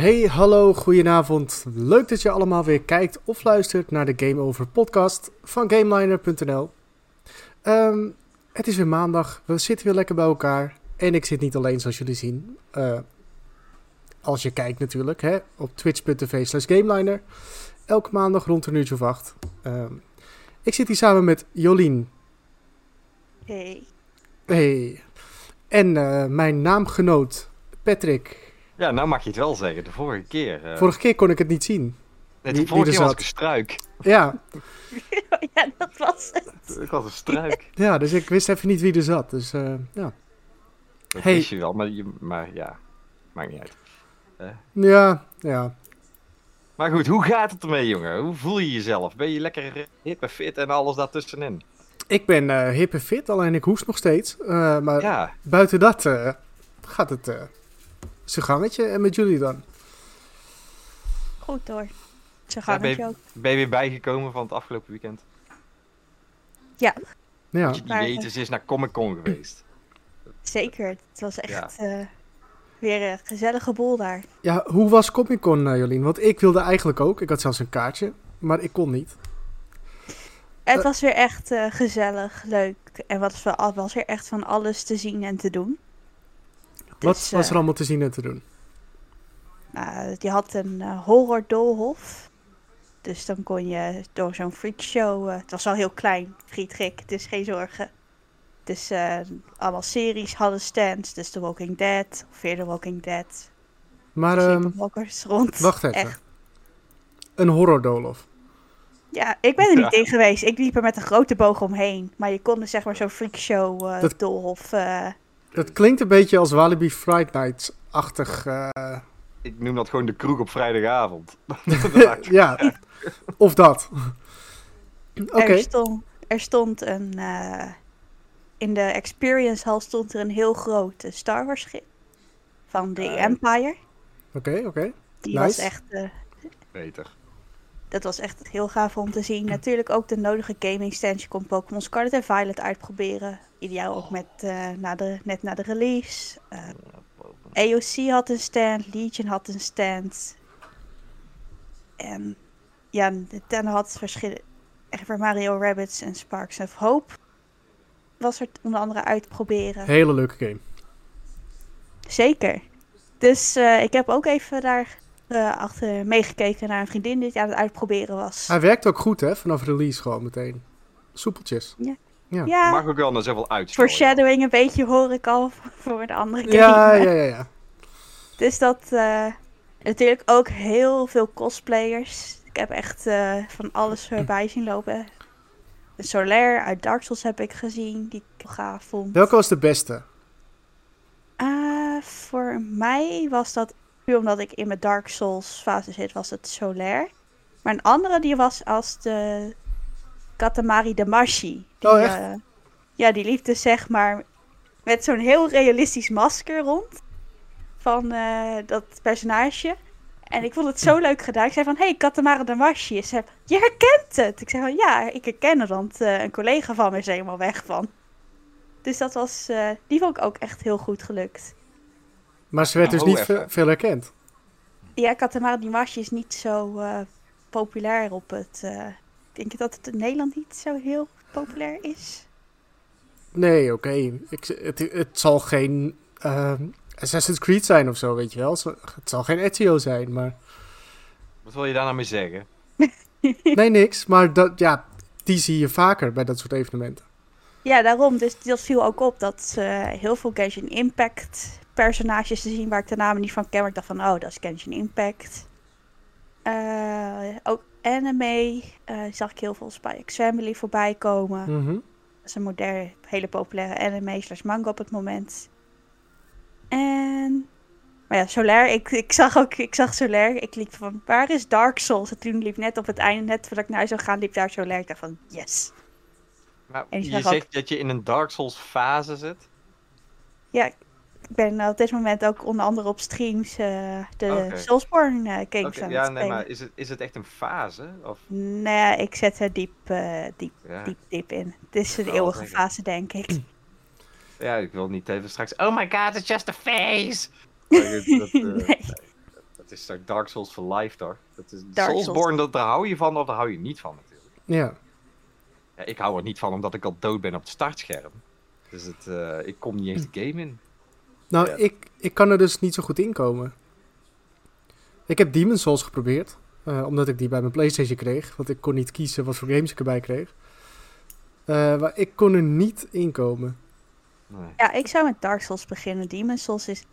Hey, hallo, goedenavond. Leuk dat je allemaal weer kijkt of luistert naar de Game Over podcast van GameLiner.nl. Het is weer maandag, we zitten weer lekker bij elkaar. En ik zit niet alleen, zoals jullie zien. Als je kijkt natuurlijk, hè, op twitch.tv/GameLiner. Elke maandag rond een uurtje of 8. Ik zit hier samen met Jolien. Hey. Hey. En mijn naamgenoot Patrick. Ja, nou mag je het wel zeggen. De vorige keer... Vorige keer kon ik het niet zien. De vorige keer was ik een struik. Ja. Ja, dat was het. Ik was een struik. Ja, dus ik wist even niet wie er zat. Dus ja. Dat Hey. wist je wel, maar ja, maakt niet uit. Ja. Maar goed, hoe gaat het ermee, jongen? Hoe voel je jezelf? Ben je lekker hip en fit en alles daartussenin? Ik ben hip en fit, alleen ik hoest nog steeds. Maar Ja, buiten dat gaat het zijn gangetje. En met jullie dan? Goed hoor. Zo Ja, gaat ben, het je, ook. ben je weer bijgekomen van het afgelopen weekend? Ja, Ja. Wat je niet weet, is naar Comic Con geweest. zeker. Het was echt weer een gezellige boel daar. Ja, hoe was Comic Con, Jolien? Want ik wilde eigenlijk ook. Ik had zelfs een kaartje, maar ik kon niet. Het was weer echt gezellig, leuk. En was weer echt van alles te zien en te doen. Wat Dus, was er allemaal te zien en te doen? Je had een horror doolhof. Dus dan kon je door zo'n freakshow... het was wel heel klein, frietgek, dus geen zorgen. Dus allemaal series hadden stands. Dus The Walking Dead, of Fear the Walking Dead. Maar, Sleepwalkers rond. wacht even. Echt. Een horror-doolhof. Ja, ik ben er niet Ja. in geweest. Ik liep er met een grote boog omheen. Maar je kon er zeg maar zo'n freakshow Dat- doolhof... Het klinkt een beetje als Walibi Friday Nights-achtig. Ik noem dat gewoon de kroeg op vrijdagavond. Ja, of dat. Oké. Er stond een... in de Experience Hall stond er een heel groot Star Wars schip. Van de Empire. Oké. Die Nice. was echt... Beter. dat was echt heel gaaf om te zien. Natuurlijk ook de nodige gaming stands. Je kon Pokémon Scarlet en Violet uitproberen. Ideaal ook met, net na de release. AOC had een stand. Legion had een stand. En ja, Nintendo had verschillen. Echt voor Mario Rabbids en Sparks of Hope. Was er onder andere uitproberen. Hele leuke game. Zeker. Dus ik heb ook even daar achter meegekeken naar een vriendin die het aan het uitproberen was. Hij werkt ook goed, hè? Vanaf release gewoon meteen. Soepeltjes. Ja. Ja, Mag ook wel naar zoveel uitstellen. foreshadowing een beetje hoor ik al voor de andere game. Ja. Dus dat natuurlijk ook heel veel cosplayers. Ik heb echt van alles voorbij zien lopen. De Solaire uit Dark Souls heb ik gezien, die ik heel gaaf vond. Welke was de beste? Voor mij was dat, puur omdat ik in mijn Dark Souls fase zit, was het Solaire. Maar een andere die was als de Katamari Damacy. Oh, echt? Ja, die liep dus zeg maar met zo'n heel realistisch masker rond. Van dat personage. En ik vond het zo leuk gedaan. Ik zei van, hey, Katamari Damacy. Ze zei, je herkent het. Ik zei van, ja, ik herken het, want een collega van me is er helemaal weg van. Dus dat was, die vond ik ook echt heel goed gelukt. Maar ze werd dus niet even. veel herkend. Ja, Katamari Damacy is niet zo populair op het... denk je dat het in Nederland niet zo heel populair is? Nee, oké. Het zal geen Assassin's Creed zijn of zo, weet je wel. Het zal geen Ezio zijn, maar... Wat wil je daar nou mee zeggen? Nee, niks. Maar die zie je vaker bij dat soort evenementen. Ja, daarom. Dus dat viel ook op dat heel veel Genshin Impact personages te zien waar ik de namen niet van ken. Maar ik dacht van, oh, dat is Genshin Impact. Ook anime zag ik heel veel Spy X Family voorbij komen. Mhm. Dat is een moderne, hele populaire anime / manga op het moment. En... Maar ja, Solaire, ik zag Solaire. Ik liep van, waar is Dark Souls? En toen liep net op het einde, net voordat ik naar huis zou gaan, liep daar Solaire. Ik dacht van, yes. Nou, En je zag zegt dat je in een Dark Souls fase zit. Ja, ik ben op dit moment ook onder andere op streams de Oké. Soulsborne games Oké, aan ja, het nee, spelen. maar is het echt een fase? Of... Nee, ik zet er diep in. Het is een wel eeuwige zeggen. fase, denk ik. Ja, ik wil niet even straks... Oh my god, it's just a face! Maar goed, Nee. dat het is toch Dark Souls for life, toch? Dat is Dark Soulsborne, daar hou je van of daar hou je niet van, natuurlijk. Ja. Ja, ik hou er niet van, omdat ik al dood ben op het startscherm. Dus ik kom niet eens de game in. Nou, Ja. ik kan er dus niet zo goed in komen. Ik heb Demon's Souls geprobeerd. Omdat ik die bij mijn PlayStation kreeg. Want ik kon niet kiezen wat voor games ik erbij kreeg. Maar ik kon er niet in komen. Nee. Ja, ik zou met Dark Souls beginnen. Demon's Souls is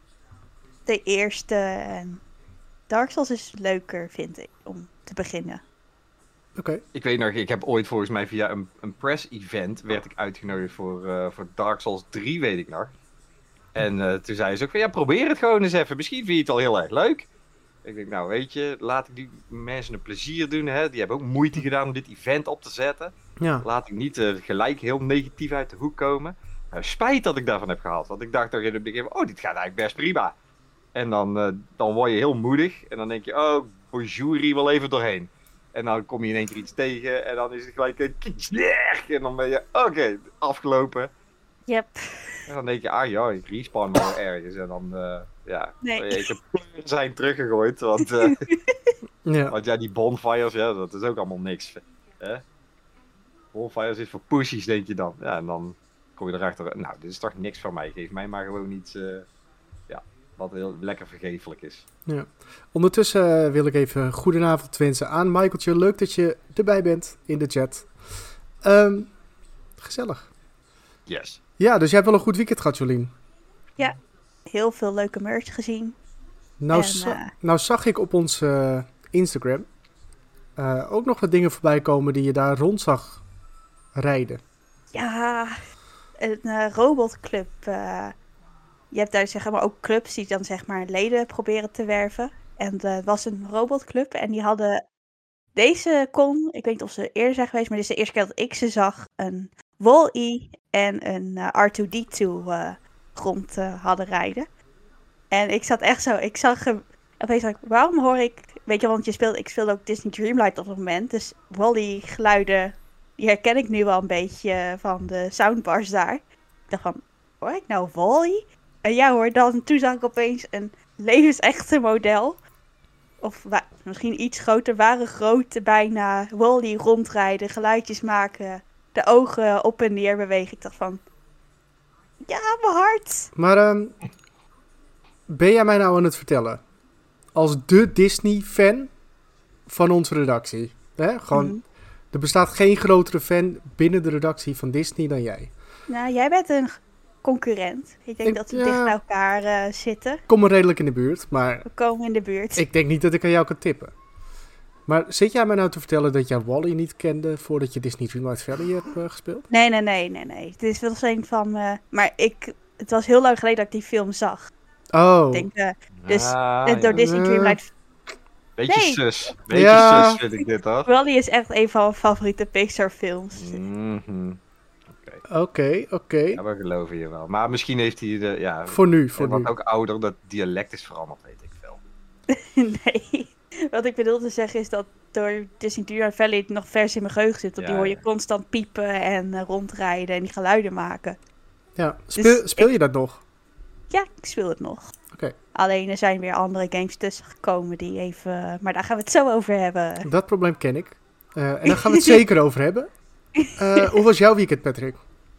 de eerste. En Dark Souls is leuker, vind ik, om te beginnen. Oké. Ik weet nog, ik heb ooit volgens mij via een press-event werd ik uitgenodigd voor Dark Souls 3, weet ik nog. En toen zei ze ook van, ja, probeer het gewoon eens even. Misschien vind je het al heel erg leuk. Ik denk, nou weet je, laat ik die mensen een plezier doen. Hè? Die hebben ook moeite gedaan om dit event op te zetten. Ja. Laat ik niet gelijk heel negatief uit de hoek komen. Spijt dat ik daarvan heb gehaald. Want ik dacht toch in het begin, oh, dit gaat eigenlijk best prima. En dan word je heel moedig. En dan denk je, oh, bonjour, wel even doorheen. En dan kom je in één keer iets tegen. En dan is het gelijk een kiksnerg. En dan ben je, oké, afgelopen. Yep. En dan denk je, ah ja, ik respawn wel ergens. En dan, Nee. ik heb zijn teruggegooid. Want, Ja. want ja, die bonfires, ja, dat is ook allemaal niks. Hè? Bonfires is voor pussies, denk je dan. Ja, en dan kom je erachter, nou, dit is toch niks van mij. Geef mij maar gewoon iets, wat heel lekker vergeeflijk is. Ja. Ondertussen wil ik even goedenavond wensen aan Michaeltje. Leuk dat je erbij bent in de chat. Gezellig. Yes. Ja, dus jij hebt wel een goed weekend gehad, Jolien. Heel veel leuke merch gezien. Nou, En, nou zag ik op ons Instagram ook nog wat dingen voorbij komen die je daar rond zag rijden. Ja, een robotclub. Je hebt daar zeg maar ook clubs die dan zeg maar leden proberen te werven. En er was een robotclub en die hadden deze kon, ik weet niet of ze eerder zijn geweest, maar dit is de eerste keer dat ik ze zag, een Wall-E en een R2-D2 rond hadden rijden. En ik zat echt zo, ik zag hem, opeens dacht ik, waarom hoor ik, weet je, want ik speelde ook Disney Dreamlight op het moment, dus Wall-E geluiden, die herken ik nu wel een beetje van de soundbars daar. Ik dacht van, hoor ik nou Wall-E? En ja hoor, toen zag ik opeens een levensechte model. Of misschien iets groter, waren grote bijna Wall-E rondrijden, geluidjes maken, de ogen op en neer bewegen. Ik dacht van, ja, mijn hart. Maar ben jij mij nou aan het vertellen, als de Disney-fan van onze redactie, hè? Gewoon, er bestaat geen grotere fan binnen de redactie van Disney dan jij. Nou, jij bent een concurrent. Ik denk dat we dicht bij elkaar zitten. Kom er redelijk in de buurt, maar We komen in de buurt. ik denk niet dat ik aan jou kan tippen. Maar zit jij mij nou te vertellen dat jij Wall-E niet kende voordat je Disney Dreamlight Valley hebt gespeeld? Nee. Het is wel een van... maar het was heel lang geleden dat ik die film zag. Oh, Ik denk, dus Ah, door Disney Dreamlight... Beetje Nee. zus. Ja. Zus vind ik dit, hoor. Wall-E is echt een van mijn favoriete Pixar films. Mhm. oké. Ja, we geloven je wel. Maar misschien heeft hij de, ja, Voor nu. wat ook ouder, dat dialect is veranderd, weet ik veel. Nee. Wat ik bedoel te zeggen is dat door Disney Dreamlight Valley het nog vers in mijn geheugen zit. Want Ja, die hoor je ja. constant piepen en rondrijden en die geluiden maken. Ja, Dus speel je dat nog? Ja, ik speel het nog. Oké. Alleen er zijn weer andere games tussen gekomen die even... Maar daar gaan we het zo over hebben. Dat probleem ken ik. En daar gaan we het zeker over hebben. Hoe was jouw weekend, Patrick?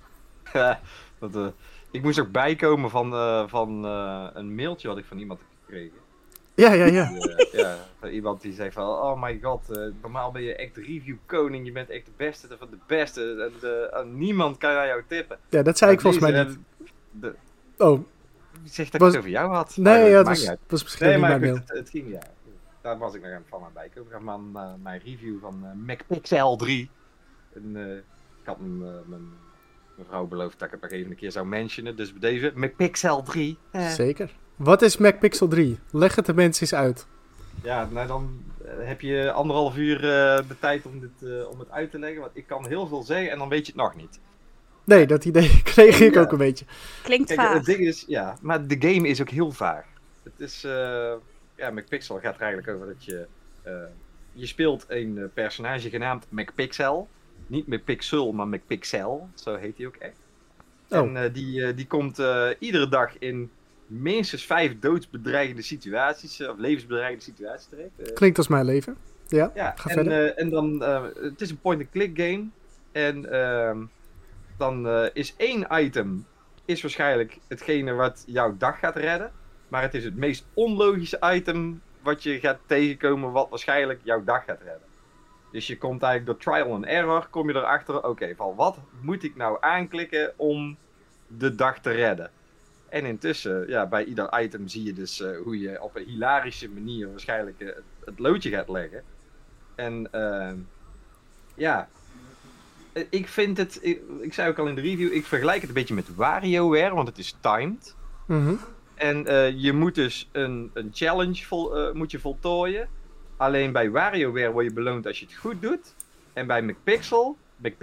Ik moest ook bijkomen van een mailtje wat ik van iemand heb gekregen. Ja. Van iemand die zei van, oh my god, normaal ben je echt review koning, je bent echt de beste van de beste. En niemand kan aan jou tippen. Ja, dat zei ik volgens mij niet. Oh, Wie zegt dat Was- ik het over jou had? nee, ja, het maakt niet was, uit. was misschien Nee, niet maar mijn goed, mail. het ging, ja. Daar was ik nog even van aan bijkomen. Ik had mijn review van MacPixel 3. En, ik had mijn vrouw beloofd dat ik het nog even een keer zou mentionen. Dus bij deze, MacPixel 3. Zeker. Wat is MacPixel 3? Leg het de mensen eens uit. Ja, nou dan heb je 1,5 uur de tijd om het uit te leggen. Want ik kan heel veel zeggen en dan weet je het nog niet. Nee, dat idee kreeg ik Ja. ook een beetje. Klinkt Kijk, vaag. het ding is, ja, maar de game is ook heel vaag. Het is, ja, MacPixel gaat er eigenlijk over dat je speelt een personage genaamd MacPixel. Niet MacPixel, maar MacPixel. Zo heet hij ook echt. Oh. En die komt iedere dag in minstens 5 doodsbedreigende situaties, of levensbedreigende situaties terecht. Klinkt als mijn leven. Ja, Ja, ga verder. en dan, het is een point-and-click game. En dan is 1 item is waarschijnlijk hetgene wat jouw dag gaat redden. Maar het is het meest onlogische item wat je gaat tegenkomen wat waarschijnlijk jouw dag gaat redden. Dus je komt eigenlijk door trial and error, kom je erachter, oké, van wat moet ik nou aanklikken om de dag te redden? En intussen, ja, bij ieder item zie je dus hoe je op een hilarische manier waarschijnlijk het loodje gaat leggen. En ja, ik vind het, ik zei ook al in de review, ik vergelijk het een beetje met WarioWare, want het is timed. Mhm. En je moet dus een challenge moet je voltooien. Alleen bij WarioWare word je beloond als je het goed doet. En bij McPixel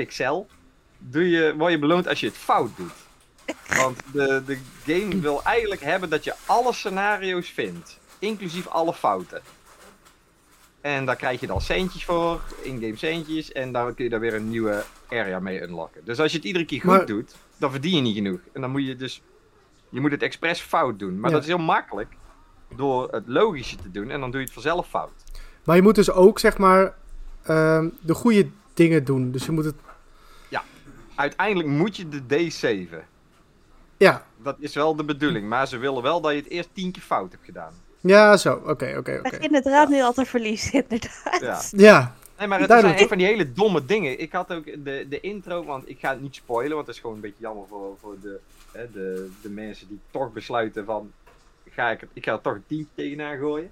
word je beloond als je het fout doet. Want de game wil eigenlijk hebben dat je alle scenario's vindt. Inclusief alle fouten. En daar krijg je dan centjes voor, in-game centjes. En dan kun je daar weer een nieuwe area mee unlocken. Dus als je het iedere keer goed doet, dan verdien je niet genoeg. En dan moet je dus... Je moet het expres fout doen. Maar dat is heel makkelijk. Door het logische te doen. En dan doe je het vanzelf fout. Maar je moet dus ook, zeg maar, de goede dingen doen. Dus je moet het... Ja, uiteindelijk moet je de D saven. Ja. Dat is wel de bedoeling. Maar ze willen wel dat je het eerst 10 keer fout hebt gedaan. Ja, zo. Oké. Ik begin het raad nu al te verliezen, inderdaad. Ja. Nee, maar het zijn echt van die hele domme dingen. Ik had ook de intro, want ik ga het niet spoilen. Want het is gewoon een beetje jammer voor de mensen die toch besluiten van... Ik ga er toch een 10 tegenaan gooien.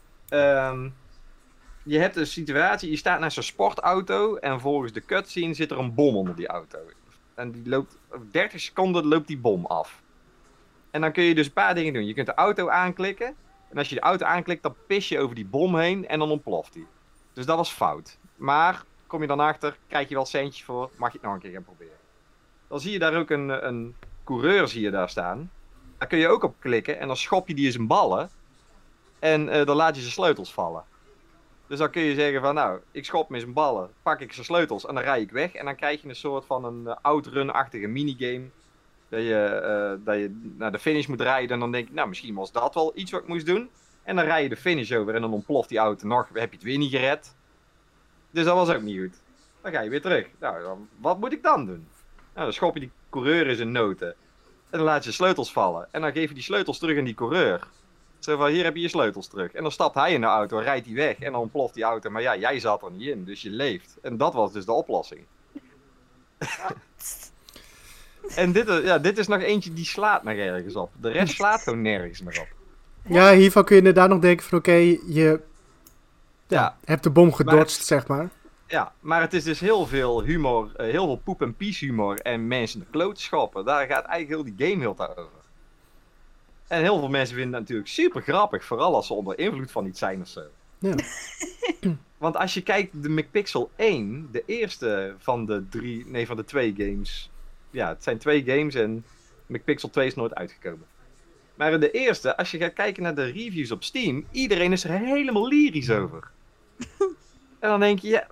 Je hebt een situatie, je staat naast een sportauto en volgens de cutscene zit er een bom onder die auto. En die loopt, 30 seconden loopt die bom af. En dan kun je dus een paar dingen doen. Je kunt de auto aanklikken. En als je de auto aanklikt, dan pis je over die bom heen en dan ontploft die. Dus dat was fout. Maar, kom je dan achter, krijg je wel centjes voor, mag je het nog een keer gaan proberen. Dan zie je daar ook een coureur zie je daar staan. Daar kun je ook op klikken en dan schop je die in zijn ballen. En dan laat je zijn sleutels vallen. Dus dan kun je zeggen van nou, ik schop hem in zijn ballen, pak ik zijn sleutels en dan rij ik weg. En dan krijg je een soort van een outrun-achtige minigame. Dat je naar de finish moet rijden en dan denk je, nou misschien was dat wel iets wat ik moest doen. En dan rij je de finish over en dan ontploft die auto nog, heb je het weer niet gered. Dus dat was ook niet goed. Dan ga je weer terug. Nou, wat moet ik dan doen? Nou, dan schop je die coureur in zijn noten. En dan laat je de sleutels vallen. En dan geef je die sleutels terug aan die coureur. Zo van, hier heb je je sleutels terug. En dan stapt hij in de auto, rijdt hij weg en dan ontploft die auto. Maar ja, jij zat er niet in, dus je leeft. En dat was dus de oplossing. En dit is nog eentje die slaat nog ergens op. De rest slaat gewoon nergens meer op. Ja, hiervan kun je inderdaad nog denken van oké, je hebt de bom gedodged, zeg maar. Ja, maar het is dus heel veel humor, heel veel poep en pies humor en mensen de kloot schoppen. Daar gaat eigenlijk heel die game heel tijd over. En heel veel mensen vinden het natuurlijk super grappig, vooral als ze onder invloed van iets zijn of zo. Ja. Want als je kijkt, de McPixel 1, de eerste van de 2 games. Ja, het zijn 2 games en McPixel 2 is nooit uitgekomen. Maar in de eerste, als je gaat kijken naar de reviews op Steam, iedereen is er helemaal lyrisch over. En dan denk je, ja,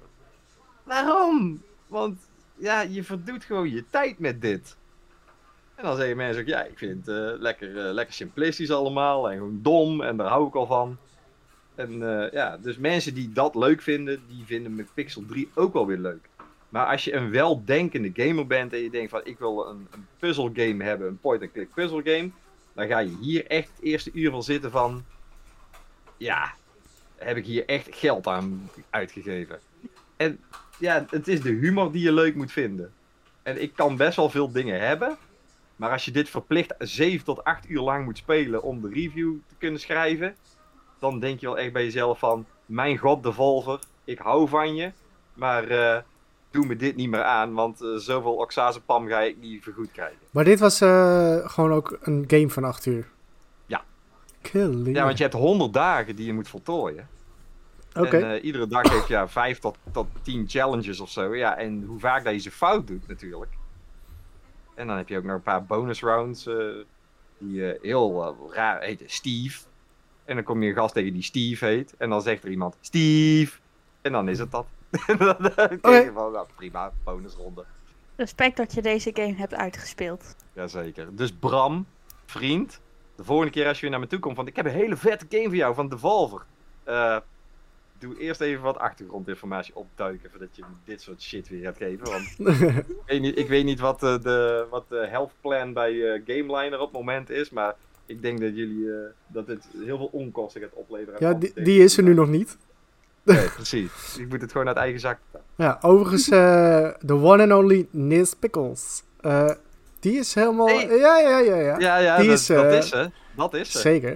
waarom? Want ja, je verdoet gewoon je tijd met dit. En dan zeggen mensen ook, ja, ik vind het lekker simplistisch allemaal en gewoon dom en daar hou ik al van. En dus mensen die dat leuk vinden, die vinden McPixel 3 ook wel weer leuk. Maar als je een weldenkende gamer bent en je denkt van, ik wil een puzzelgame hebben, een point-and-click puzzelgame, dan ga je hier echt het eerste uur van zitten van, ja, heb ik hier echt geld aan uitgegeven. En ja, het is de humor die je leuk moet vinden. En ik kan best wel veel dingen hebben. Maar als je dit verplicht 7 tot 8 uur lang moet spelen om de review te kunnen schrijven, dan denk je wel echt bij jezelf van, mijn god, Devolver, ik hou van je. Maar doe me dit niet meer aan, want zoveel oxazepam ga ik niet vergoed krijgen. Maar dit was gewoon ook een game van 8 uur? Ja. Killing. Ja, want je hebt 100 dagen die je moet voltooien. Oké. En iedere dag heeft je 5 tot 10 challenges of zo. Ja, en hoe vaak dat je ze fout doet natuurlijk. En dan heb je ook nog een paar bonus rounds die heel raar heten Steve. En dan kom je een gast tegen die Steve heet. En dan zegt er iemand Steve. En dan is het dat. En dan denk je van, nou, prima, bonusronde. Respect dat je deze game hebt uitgespeeld. Jazeker. Dus Bram, vriend, de volgende keer als je weer naar me toe komt van ik heb een hele vette game voor jou van Devolver. Doe eerst even wat achtergrondinformatie opduiken voordat je me dit soort shit weer gaat geven. Want ik weet niet wat de health plan bij GameLiner op het moment is, maar ik denk dat dat dit heel veel onkosten gaat opleveren. Ja, die is er nu nog niet. Nee, precies. Ik moet het gewoon uit eigen zak betalen. Ja, overigens, de one and only Nis Pickles. Die is helemaal... Hey. Ja. Die Dat is ze. Zeker.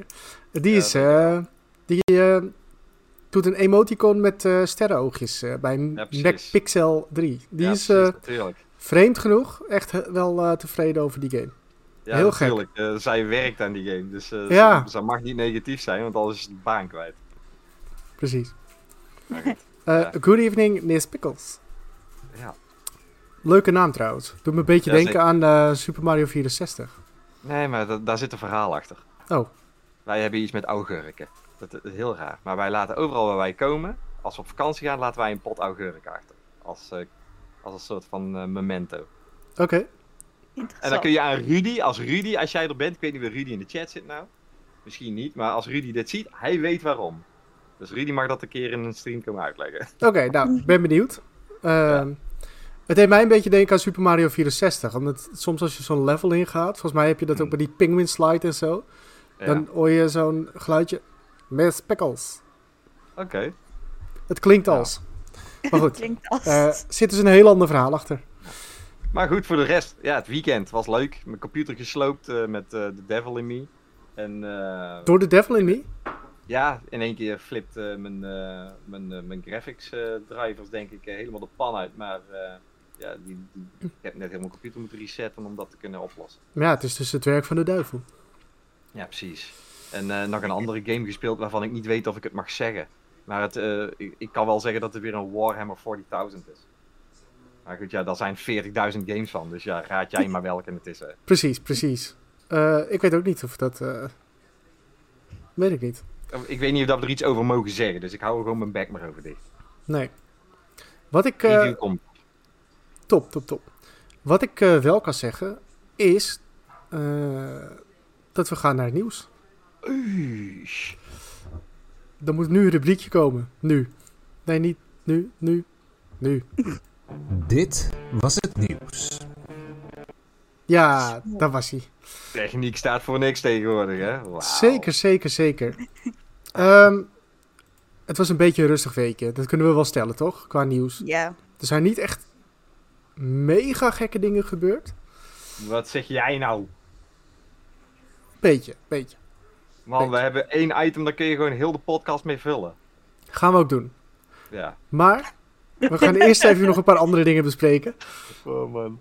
Die Ja, doet een emoticon met sterrenoogjes bij MacPixel 3. Die is natuurlijk. vreemd genoeg echt wel tevreden over die game. Ja, heel natuurlijk. Zij werkt aan die game, dus ze mag niet negatief zijn, want anders is ze de baan kwijt. Precies. Maar goed. Good evening, Nis Pickles. Ja. Leuke naam trouwens. Doet me een beetje Ja, denken aan Super Mario 64. Nee, maar daar zit een verhaal achter. Oh. Wij hebben iets met augurken. Dat is heel raar. Maar wij laten overal waar wij komen, als we op vakantie gaan, laten wij een pot augurken achter. Als een soort van memento. Oké. En dan kun je aan Rudy, als jij er bent, ik weet niet waar Rudy in de chat zit nou. Misschien niet, maar als Rudy dit ziet, hij weet waarom. Dus Rudy mag dat een keer in een stream komen uitleggen. Oké, nou, ben benieuwd. Het deed mij een beetje denken aan Super Mario 64. Omdat soms als je zo'n level ingaat, volgens mij heb je dat ook bij die penguin slide en zo. Ja. Dan hoor je zo'n geluidje. Miss Pickles. Oké. Het klinkt als. Maar goed, Klinkt als... zit dus een heel ander verhaal achter. Maar goed, voor de rest, ja, het weekend was leuk. Mijn computer gesloopt met The Devil in Me. En, Door de Devil in Me? ja, in één keer flipt mijn graphics drivers denk ik helemaal de pan uit. Maar ja, ik heb net helemaal mijn computer moeten resetten om dat te kunnen oplossen. Maar ja, het is dus het werk van de duivel. Ja, precies. En nog een andere game gespeeld waarvan ik niet weet of ik het mag zeggen. Maar ik kan wel zeggen dat het weer een Warhammer 40.000 is. Maar goed, ja, daar zijn 40.000 games van. Dus ja, raad jij maar welke het is. Precies. Ik weet ook niet of dat... weet ik niet. Ik weet niet of we er iets over mogen zeggen. Dus ik hou er gewoon mijn bek maar over dicht. Nee. Wat ik... Review komt. Top. Wat ik wel kan zeggen is dat we gaan naar het nieuws. Er moet nu een rubriekje komen. Nu. Nee, niet nu. Nu. Dit was het nieuws. Ja, daar was hij. Techniek staat voor niks tegenwoordig, hè? Wauw. Zeker. Het was een beetje een rustig weekje. Dat kunnen we wel stellen, toch? Qua nieuws. Ja. Er zijn niet echt mega gekke dingen gebeurd. Wat zeg jij nou? Beetje. Man, we hebben 1 item, daar kun je gewoon heel de podcast mee vullen. Gaan we ook doen. Ja. Maar we gaan eerst even nog een paar andere dingen bespreken. Oh man.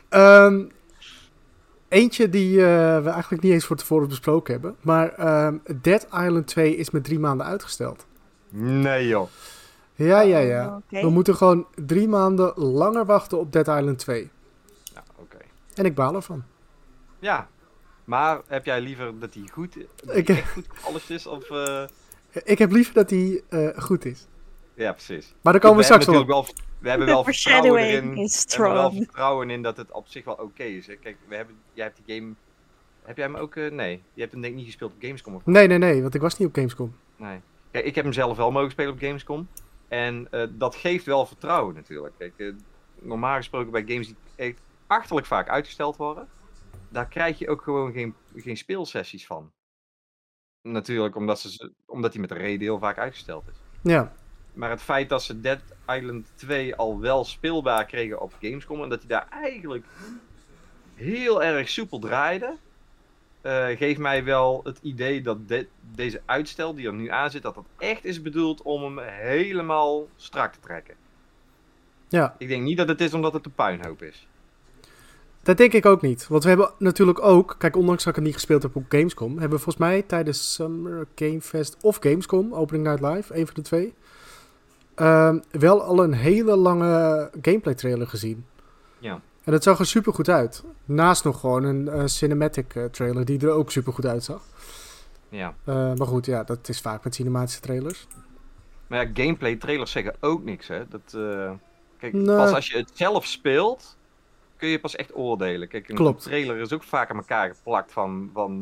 Eentje die we eigenlijk niet eens voor tevoren besproken hebben. Maar Dead Island 2 is met 3 maanden uitgesteld. Nee joh. Ja. Oké. We moeten gewoon 3 maanden langer wachten op Dead Island 2. Ja, oké. En ik baal ervan. Ja. Maar heb jij liever dat hij goed, echt goed alles is? Of, Ik heb liever dat hij goed is. Ja, precies. Maar daar komen we straks op. We hebben wel vertrouwen Foreshadowing erin. is We hebben wel strong. vertrouwen in dat het op zich wel oké is. Hè. Kijk, jij hebt die game... Heb jij hem ook... nee, je hebt hem denk ik niet gespeeld op Gamescom of Nee, want ik was niet op Gamescom. Nee. Kijk, ik heb hem zelf wel mogen spelen op Gamescom. En dat geeft wel vertrouwen natuurlijk. Kijk, normaal gesproken bij games die echt achterlijk vaak uitgesteld worden, daar krijg je ook gewoon geen speelsessies van. Natuurlijk, omdat die met een reden heel vaak uitgesteld is. Ja. Maar het feit dat ze Dead Island 2 al wel speelbaar kregen op Gamescom en dat die daar eigenlijk heel erg soepel draaide, geeft mij wel het idee dat deze uitstel die er nu aan zit, dat dat echt is bedoeld om hem helemaal strak te trekken. Ja. Ik denk niet dat het is omdat het een puinhoop is. Dat denk ik ook niet. Want we hebben natuurlijk ook... Kijk, ondanks dat ik het niet gespeeld heb op Gamescom, hebben we volgens mij tijdens Summer Game Fest of Gamescom, Opening Night Live, een van de twee, wel al een hele lange gameplay trailer gezien. Ja. En dat zag er super goed uit. Naast nog gewoon een cinematic trailer die er ook super goed uitzag. Ja. Maar goed, ja, dat is vaak met cinematische trailers. Maar ja, gameplay trailers zeggen ook niks, hè. Kijk, Nee. pas als je het zelf speelt, kun je pas echt oordelen. Kijk, een Klopt. trailer is ook vaak aan elkaar geplakt van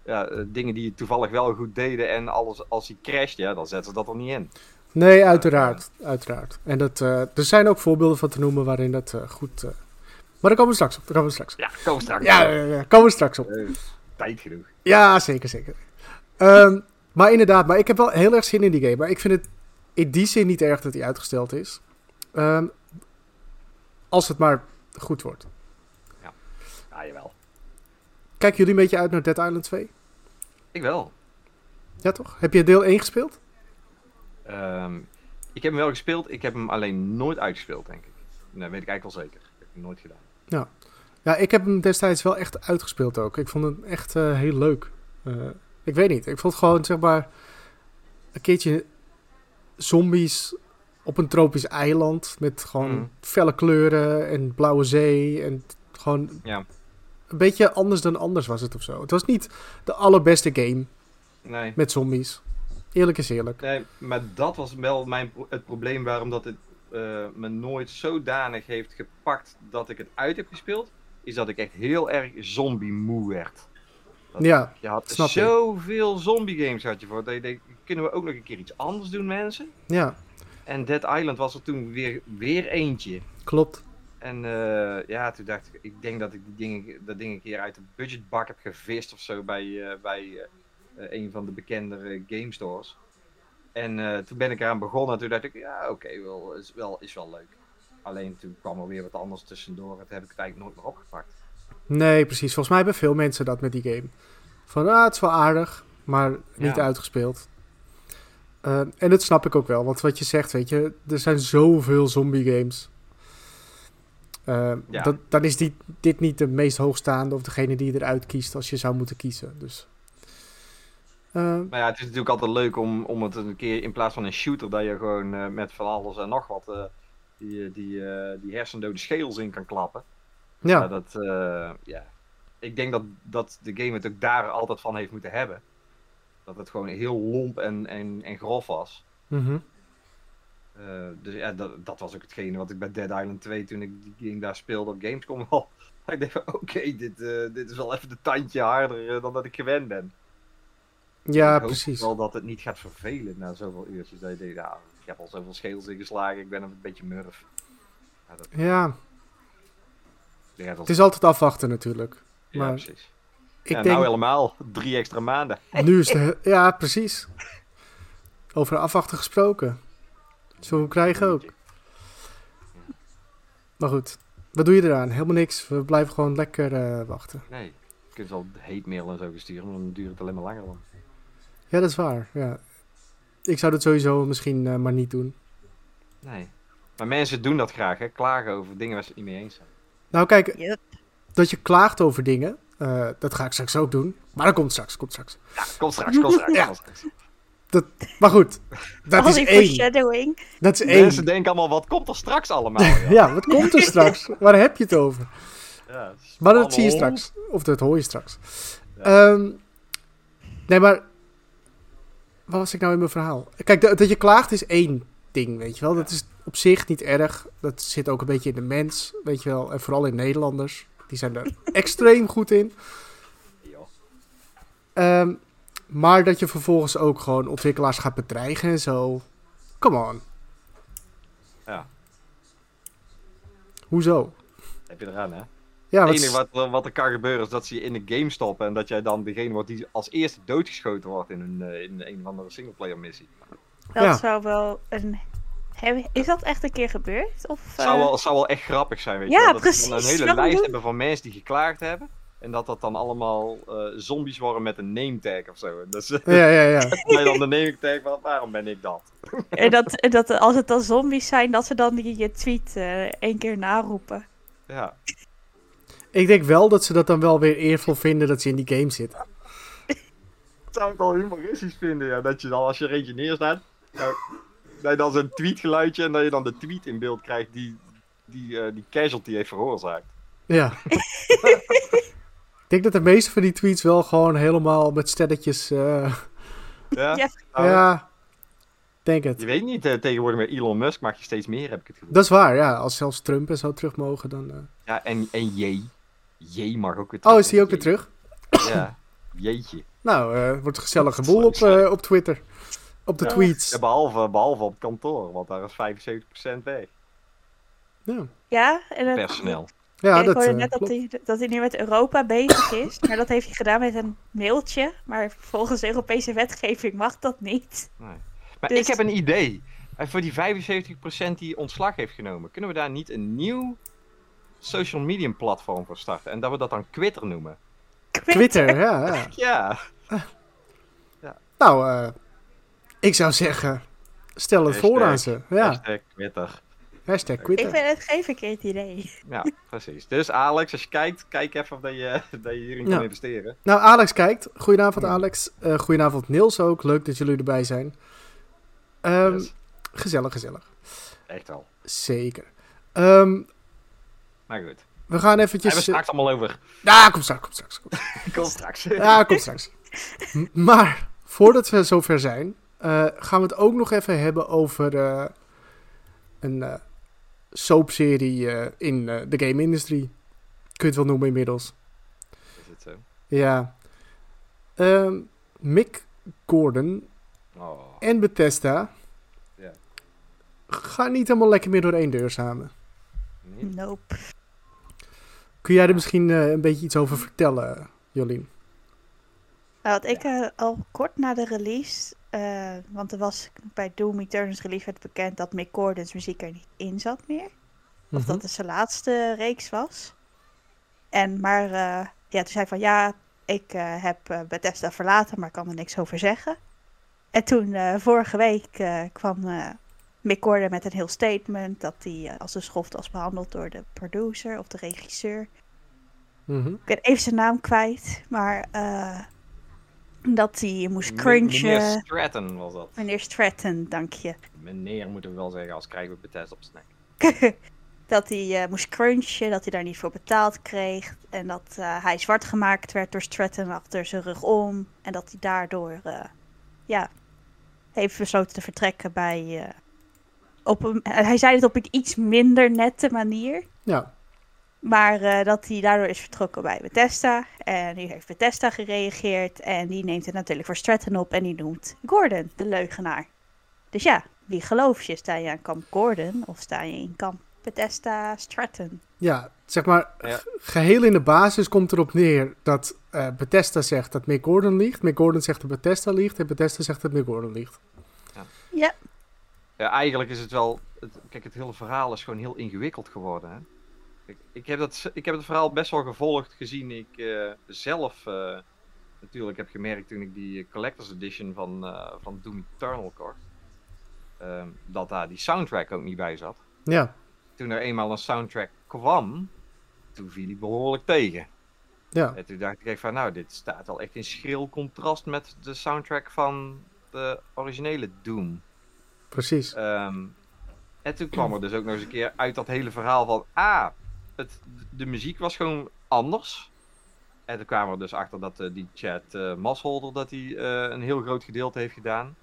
dingen die toevallig wel goed deden en alles, als die crasht, ja, dan zetten ze dat er niet in. Nee, uiteraard. En er zijn ook voorbeelden van te noemen waarin dat goed... Maar daar komen we straks op. Ja, komen we straks. Ja, komen we straks op. Tijd genoeg. Ja, zeker. Maar inderdaad, maar ik heb wel heel erg zin in die game. Maar ik vind het in die zin niet erg dat hij uitgesteld is. Als het maar goed wordt. Ja, jawel. Kijken jullie een beetje uit naar Dead Island 2? Ik wel. Ja, toch? Heb je deel 1 gespeeld? Ik heb hem wel gespeeld, ik heb hem alleen nooit uitgespeeld, denk ik. Nee, weet ik eigenlijk wel zeker. Ik heb hem nooit gedaan. Ja, ik heb hem destijds wel echt uitgespeeld ook. Ik vond hem echt heel leuk. Ik weet niet, ik vond het gewoon, zeg maar, een keertje zombies op een tropisch eiland met gewoon felle kleuren en blauwe zee en gewoon een beetje anders dan anders was het of zo. Het was niet de allerbeste game met zombies. Eerlijk is eerlijk. Nee, maar dat was wel het probleem waarom dat het me nooit zodanig heeft gepakt dat ik het uit heb gespeeld, is dat ik echt heel erg zombie-moe werd. Je had zoveel zombie-games had je voor. Dat je denkt, kunnen we ook nog een keer iets anders doen, mensen? Ja. En Dead Island was er toen weer eentje. Klopt. En toen dacht ik denk dat ik dat ding een keer uit de budgetbak heb gevist of zo bij een van de bekendere game stores. En toen ben ik eraan begonnen en toen dacht ik, is wel leuk. Alleen toen kwam er weer wat anders tussendoor en toen heb ik het eigenlijk nooit meer opgepakt. Nee, precies. Volgens mij hebben veel mensen dat met die game. Van, het is wel aardig, maar niet uitgespeeld. En dat snap ik ook wel, want wat je zegt, weet je, er zijn zoveel zombie games. Dan is dit niet de meest hoogstaande of degene die je eruit kiest als je zou moeten kiezen. Dus. Maar ja, het is natuurlijk altijd leuk om het een keer in plaats van een shooter dat je gewoon met van alles en nog wat die hersendode schedels in kan klappen. Ja. Ik denk dat de game het ook daar altijd van heeft moeten hebben. Dat het gewoon heel lomp en grof was. Mm-hmm. Dus ja, dat was ook hetgene wat ik bij Dead Island 2 toen ik die game daar speelde op Gamescom al. Ik dacht van oké, dit is wel even de tandje harder dan dat ik gewend ben. Ja, ik precies. hoop wel dat het niet gaat vervelen na zoveel uurtjes. Dat je denkt, ik heb al zoveel schedels ingeslagen, ik ben een beetje murf. Het is altijd afwachten natuurlijk. Ja, maar precies. Ik denk... Nou helemaal, 3 extra maanden. Nu is het... Ja, precies. Over afwachten gesproken. Zo krijgen ook. Maar goed, wat doe je eraan? Helemaal niks. We blijven gewoon lekker wachten. Nee, je kunt wel hate mail en zo versturen, maar dan duurt het alleen maar langer dan. Ja, dat is waar. Ja. Ik zou dat sowieso misschien maar niet doen. Nee. Maar mensen doen dat graag, hè? Klagen over dingen waar ze het niet mee eens zijn. Nou kijk, dat je klaagt over dingen, dat ga ik straks ook doen. Maar dat komt straks. Ja, komt straks. Maar goed, dat is één. Foreshadowing. Dat is één. Mensen denken allemaal, wat komt er straks allemaal? Ja, wat komt er straks? Waar heb je het over? Ja, maar dat zie je straks. Of dat hoor je straks. Ja. Nee, maar... Wat was ik nou in mijn verhaal? Kijk, dat je klaagt is één ding, weet je wel. Dat is op zich niet erg. Dat zit ook een beetje in de mens, weet je wel. En vooral in Nederlanders. Die zijn er extreem goed in. Maar dat je vervolgens ook gewoon ontwikkelaars gaat bedreigen en zo. Come on. Ja. Hoezo? Heb je eraan, hè? Ja, het enige wat er kan gebeuren is dat ze je in de game stoppen en dat jij dan degene wordt die als eerste doodgeschoten wordt in een of andere singleplayer missie. Dat zou wel een... Is dat echt een keer gebeurd? Of, zou wel echt grappig zijn, weet je ja, wel. Dat precies. we een hele lijst hebben van mensen die geklaagd hebben. En dat dan allemaal zombies worden met een name tag of zo. Dus, ja. dan de name tag, waarom ben ik dat? En dat als het dan zombies zijn, dat ze dan je tweet 1 keer naroepen. Ja. Ik denk wel dat ze dat dan wel weer eervol vinden dat ze in die game zitten. Dat zou ik wel humoristisch vinden, ja. Dat je dan, als je er eentje neerstaat, dat je dan zo'n tweetgeluidje en dat je dan de tweet in beeld krijgt die casualty heeft veroorzaakt. Ja. Ik denk dat de meeste van die tweets wel gewoon helemaal met stelletjes... Ja, denk het. Je weet niet, tegenwoordig met Elon Musk mag je steeds meer, heb ik het gevoel. Dat is waar, ja. Als zelfs Trump en zo terug mogen, dan... Ja, en J mag ook weer terug. Oh, is die ook weer terug? Ja. Jeetje. Nou, het wordt een gezellige boel op Twitter. Op de tweets. Ja, behalve op kantoor, want daar is 75% weg. Ja, Ja, en het, Personeel. ja ik dat hoorde net klopt. dat hij nu met Europa bezig is. Maar dat heeft hij gedaan met een mailtje. Maar volgens Europese wetgeving mag dat niet. Nee. Maar Dus- ik heb een idee. Voor die 75% die ontslag heeft genomen, kunnen we daar niet een nieuw social media platform voor starten? En dat we dat dan Twitter noemen. Twitter, ja. Ja. Nou, ik zou zeggen, stel het voor aan ze. Ja, Hashtag Twitter. hashtag Ik Twitter. vind het geen verkeerd idee. Ja, precies. Dus Alex, als je kijkt, kijk even of dat je hierin kan Ja. investeren. Nou, Alex kijkt. Goedenavond, Alex. Goedenavond, Niels ook. Leuk dat jullie erbij zijn. Yes. Gezellig. Echt wel. Zeker. Maar goed. We gaan Hebben we eventjes... straks allemaal over. Ja, kom straks. Kom straks. Ja, kom straks. Maar, voordat we zover zijn, gaan we het ook nog even hebben over een soapserie in de game-industrie. Kun je het wel noemen inmiddels. Is het zo? Ja. Mick Gordon Oh. en Bethesda Ja. gaan niet helemaal lekker meer door één deur samen. Niet? Nope. Kun jij er misschien een beetje iets over vertellen, Jolien? Nou, wat ik al kort na de release, want er was bij Doom Eternal's release werd bekend dat Mick Gordon's muziek er niet in zat meer. Of dat het zijn laatste reeks was. Maar toen zei hij van ja, ik heb Bethesda verlaten, maar ik kan er niks over zeggen. En toen vorige week kwam Mick Gordon met een heel statement dat hij als een schoft was behandeld door de producer of de regisseur. Mhm. Ik ben even zijn naam kwijt, maar dat hij moest crunchen. Meneer Stratton was dat. Meneer Stratton, dank je. Meneer moeten we wel zeggen, als krijgen we Bethesda op snack. Dat hij moest crunchen, dat hij daar niet voor betaald kreeg. En dat hij zwart gemaakt werd door Stratton achter zijn rug om. En dat hij daardoor heeft besloten te vertrekken bij... hij zei het op een iets minder nette manier. Ja, Maar dat hij daardoor is vertrokken bij Bethesda. En nu heeft Bethesda gereageerd. En die neemt het natuurlijk voor Stratton op. En die noemt Gordon de leugenaar. Dus ja, wie geloof je? Sta je aan kamp Gordon of sta je in kamp Bethesda Stratton? ja, zeg maar, Ja. geheel in de basis komt erop neer dat Bethesda zegt dat Mick Gordon liegt. Mick Gordon zegt dat Bethesda liegt. En Bethesda zegt dat Mick Gordon liegt. Ja, Ja, eigenlijk is het wel... Kijk, het hele verhaal is gewoon heel ingewikkeld geworden. Hè? Kijk, ik heb het verhaal best wel gevolgd, gezien ik zelf natuurlijk heb gemerkt toen ik die Collector's Edition van Doom Eternal kocht. Dat daar die soundtrack ook niet bij zat. Ja, Toen er eenmaal een soundtrack kwam, toen viel hij behoorlijk tegen. ja, En toen dacht ik echt van, nou, dit staat wel echt in schril contrast met de soundtrack van de originele Doom. precies. En toen kwam er dus ook nog eens een keer uit dat hele verhaal van... de muziek was gewoon anders. En toen kwamen we dus achter dat die Chad Masholder... dat hij een heel groot gedeelte heeft gedaan.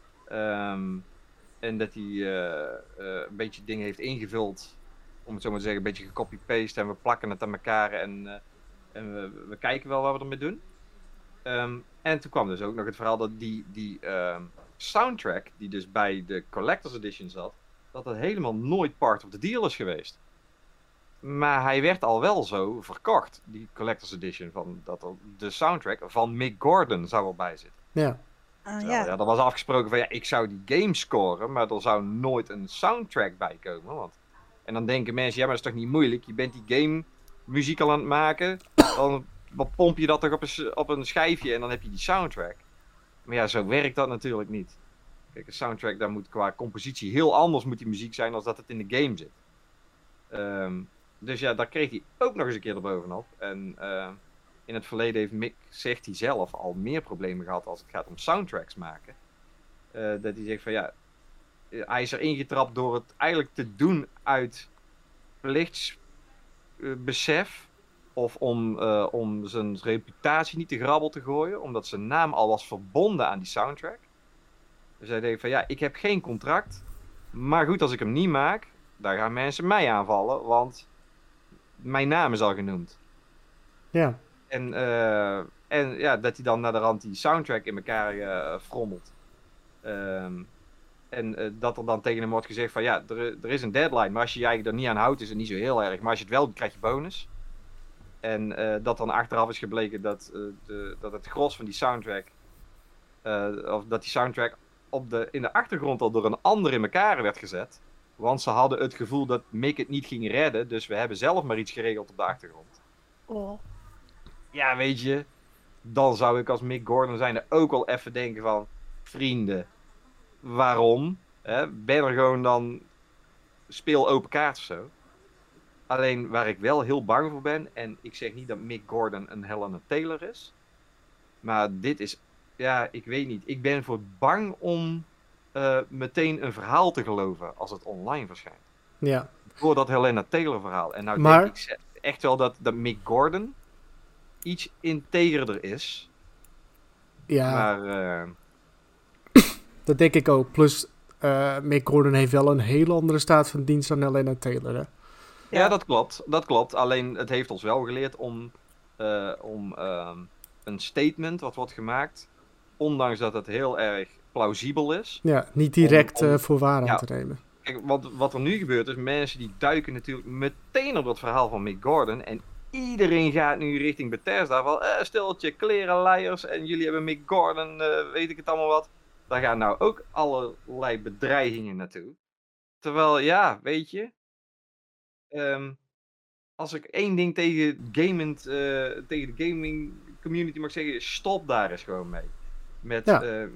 En dat hij een beetje dingen heeft ingevuld... om het zo maar te zeggen, een beetje gecopy-paste... en we plakken het aan elkaar en we kijken wel wat we ermee doen. En toen kwam dus ook nog het verhaal dat die soundtrack... die dus bij de Collector's Edition zat... dat het helemaal nooit part of the deal is geweest. Maar hij werd al wel zo verkocht, die Collector's Edition, van dat er de soundtrack van Mick Gordon zou erbij zitten. Ja, Ja, dat was afgesproken van ja, ik zou die game scoren, maar er zou nooit een soundtrack bij komen. Want... En dan denken mensen, ja, maar dat is toch niet moeilijk? Je bent die game muziek al aan het maken, dan pomp je dat toch op een schijfje en dan heb je die soundtrack. Maar ja, zo werkt dat natuurlijk niet. Kijk, een soundtrack, daar moet qua compositie heel anders moet die muziek zijn dan dat het in de game zit. Dus ja, daar kreeg hij ook nog eens een keer erbovenop. En in het verleden heeft Mick, zegt hij zelf, al meer problemen gehad als het gaat om soundtracks maken. Dat hij zegt van ja, hij is er ingetrapt door het eigenlijk te doen uit plichtsbesef. Of om zijn reputatie niet te grabbel te gooien, omdat zijn naam al was verbonden aan die soundtrack. Dus hij denkt van ja, ik heb geen contract. Maar goed, als ik hem niet maak, dan gaan mensen mij aanvallen, want mijn naam is al genoemd. ja, En En ja, dat hij dan naar de rand die soundtrack in elkaar frommelt. Dat er dan tegen hem wordt gezegd van ja, er is een deadline. Maar als je je eigenlijk er niet aan houdt, is het niet zo heel erg. Maar als je het wel doet, krijg je bonus. En dat dan achteraf is gebleken dat het gros van die soundtrack... of dat die soundtrack in de achtergrond al door een ander in elkaar werd gezet. Want ze hadden het gevoel dat Mick het niet ging redden. Dus we hebben zelf maar iets geregeld op de achtergrond. Oh. Ja, weet je. Dan zou ik als Mick Gordon zijnde ook wel even denken van... Vrienden, waarom? Ben er gewoon dan... Speel open kaart of zo. Alleen waar ik wel heel bang voor ben... En ik zeg niet dat Mick Gordon een Helena Taylor is. Maar dit is... Ja, ik weet niet. Ik ben voor bang om... meteen een verhaal te geloven als het online verschijnt. Ja. Voor dat Helena Taylor verhaal. En nou Maar... denk ik echt wel dat Mick Gordon iets integerder is. Ja, Maar... dat denk ik ook. Plus, Mick Gordon heeft wel een hele andere staat van dienst dan Helena Taylor, hè? Ja, dat klopt. Alleen het heeft ons wel geleerd om een statement wat wordt gemaakt, ondanks dat het heel erg plausibel is. Ja, niet direct om voor waar aan ja. te nemen. Kijk, wat er nu gebeurt is, mensen die duiken natuurlijk meteen op dat verhaal van Mick Gordon. En iedereen gaat nu richting Bethesda van, steltje klerenleiers en jullie hebben Mick Gordon, weet ik het allemaal wat. Daar gaan nou ook allerlei bedreigingen naartoe. Terwijl, ja, weet je, als ik één ding tegen de gaming community mag zeggen, stop daar eens gewoon mee. Met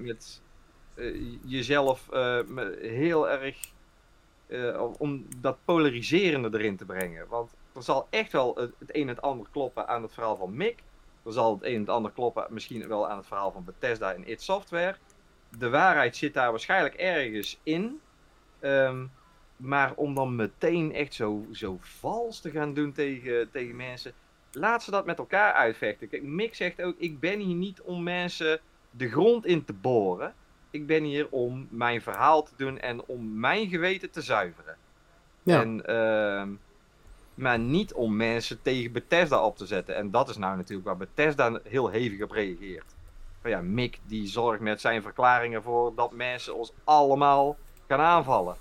jezelf heel erg om dat polariserende erin te brengen. Want er zal echt wel het een en het ander kloppen aan het verhaal van Mick. Er zal het een en het ander kloppen misschien wel aan het verhaal van Bethesda en id Software. De waarheid zit daar waarschijnlijk ergens in. Maar om dan meteen echt zo vals te gaan doen tegen mensen. Laat ze dat met elkaar uitvechten. Kijk, Mick zegt ook, ik ben hier niet om mensen de grond in te boren. Ik ben hier om mijn verhaal te doen en om mijn geweten te zuiveren. Ja. Maar niet om mensen tegen Bethesda op te zetten. En dat is nou natuurlijk waar Bethesda heel hevig op reageert. Maar ja, Mick die zorgt met zijn verklaringen voor dat mensen ons allemaal gaan aanvallen.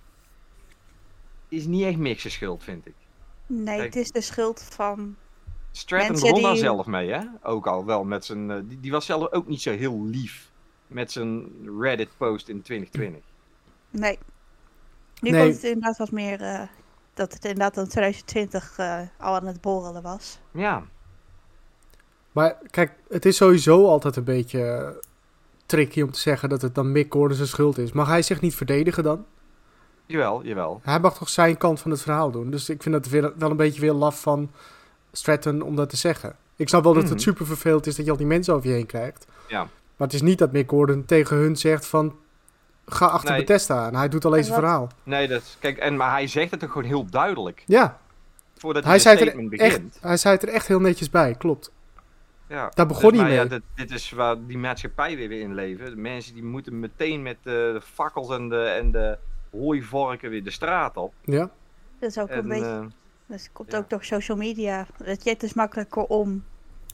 Is niet echt Mick's schuld, vind ik. Nee, kijk, het is de schuld van... Stratton begon daar zelf mee, hè? Ook al wel met zijn... Die was zelf ook niet zo heel lief met zijn Reddit-post in 2020. Nee. Nu komt het inderdaad wat meer... dat het inderdaad in 2020 al aan het borrelen was. Ja. Maar kijk, het is sowieso altijd een beetje tricky om te zeggen dat het dan Mick Gordon zijn schuld is. Mag hij zich niet verdedigen dan? Jawel. Hij mag toch zijn kant van het verhaal doen. Dus ik vind het wel een beetje weer laf van Stratton om dat te zeggen. Ik snap wel dat het super vervelend is dat je al die mensen over je heen krijgt. Ja. Maar het is niet dat Mick Gordon tegen hun zegt van... Ga achter Bethesda aan. Hij doet alleen zijn verhaal. Nee, maar hij zegt het ook gewoon heel duidelijk. Ja. Voordat hij zijn statement begint. Hij zei het er echt heel netjes bij, klopt. Ja. Daar begon hij mee. Ja, dit is waar die maatschappij weer in leven. De mensen die moeten meteen met de fakkels en de hooivorken weer de straat op. Ja. Dat is ook een beetje... Dus het komt ook door social media. Het is makkelijker om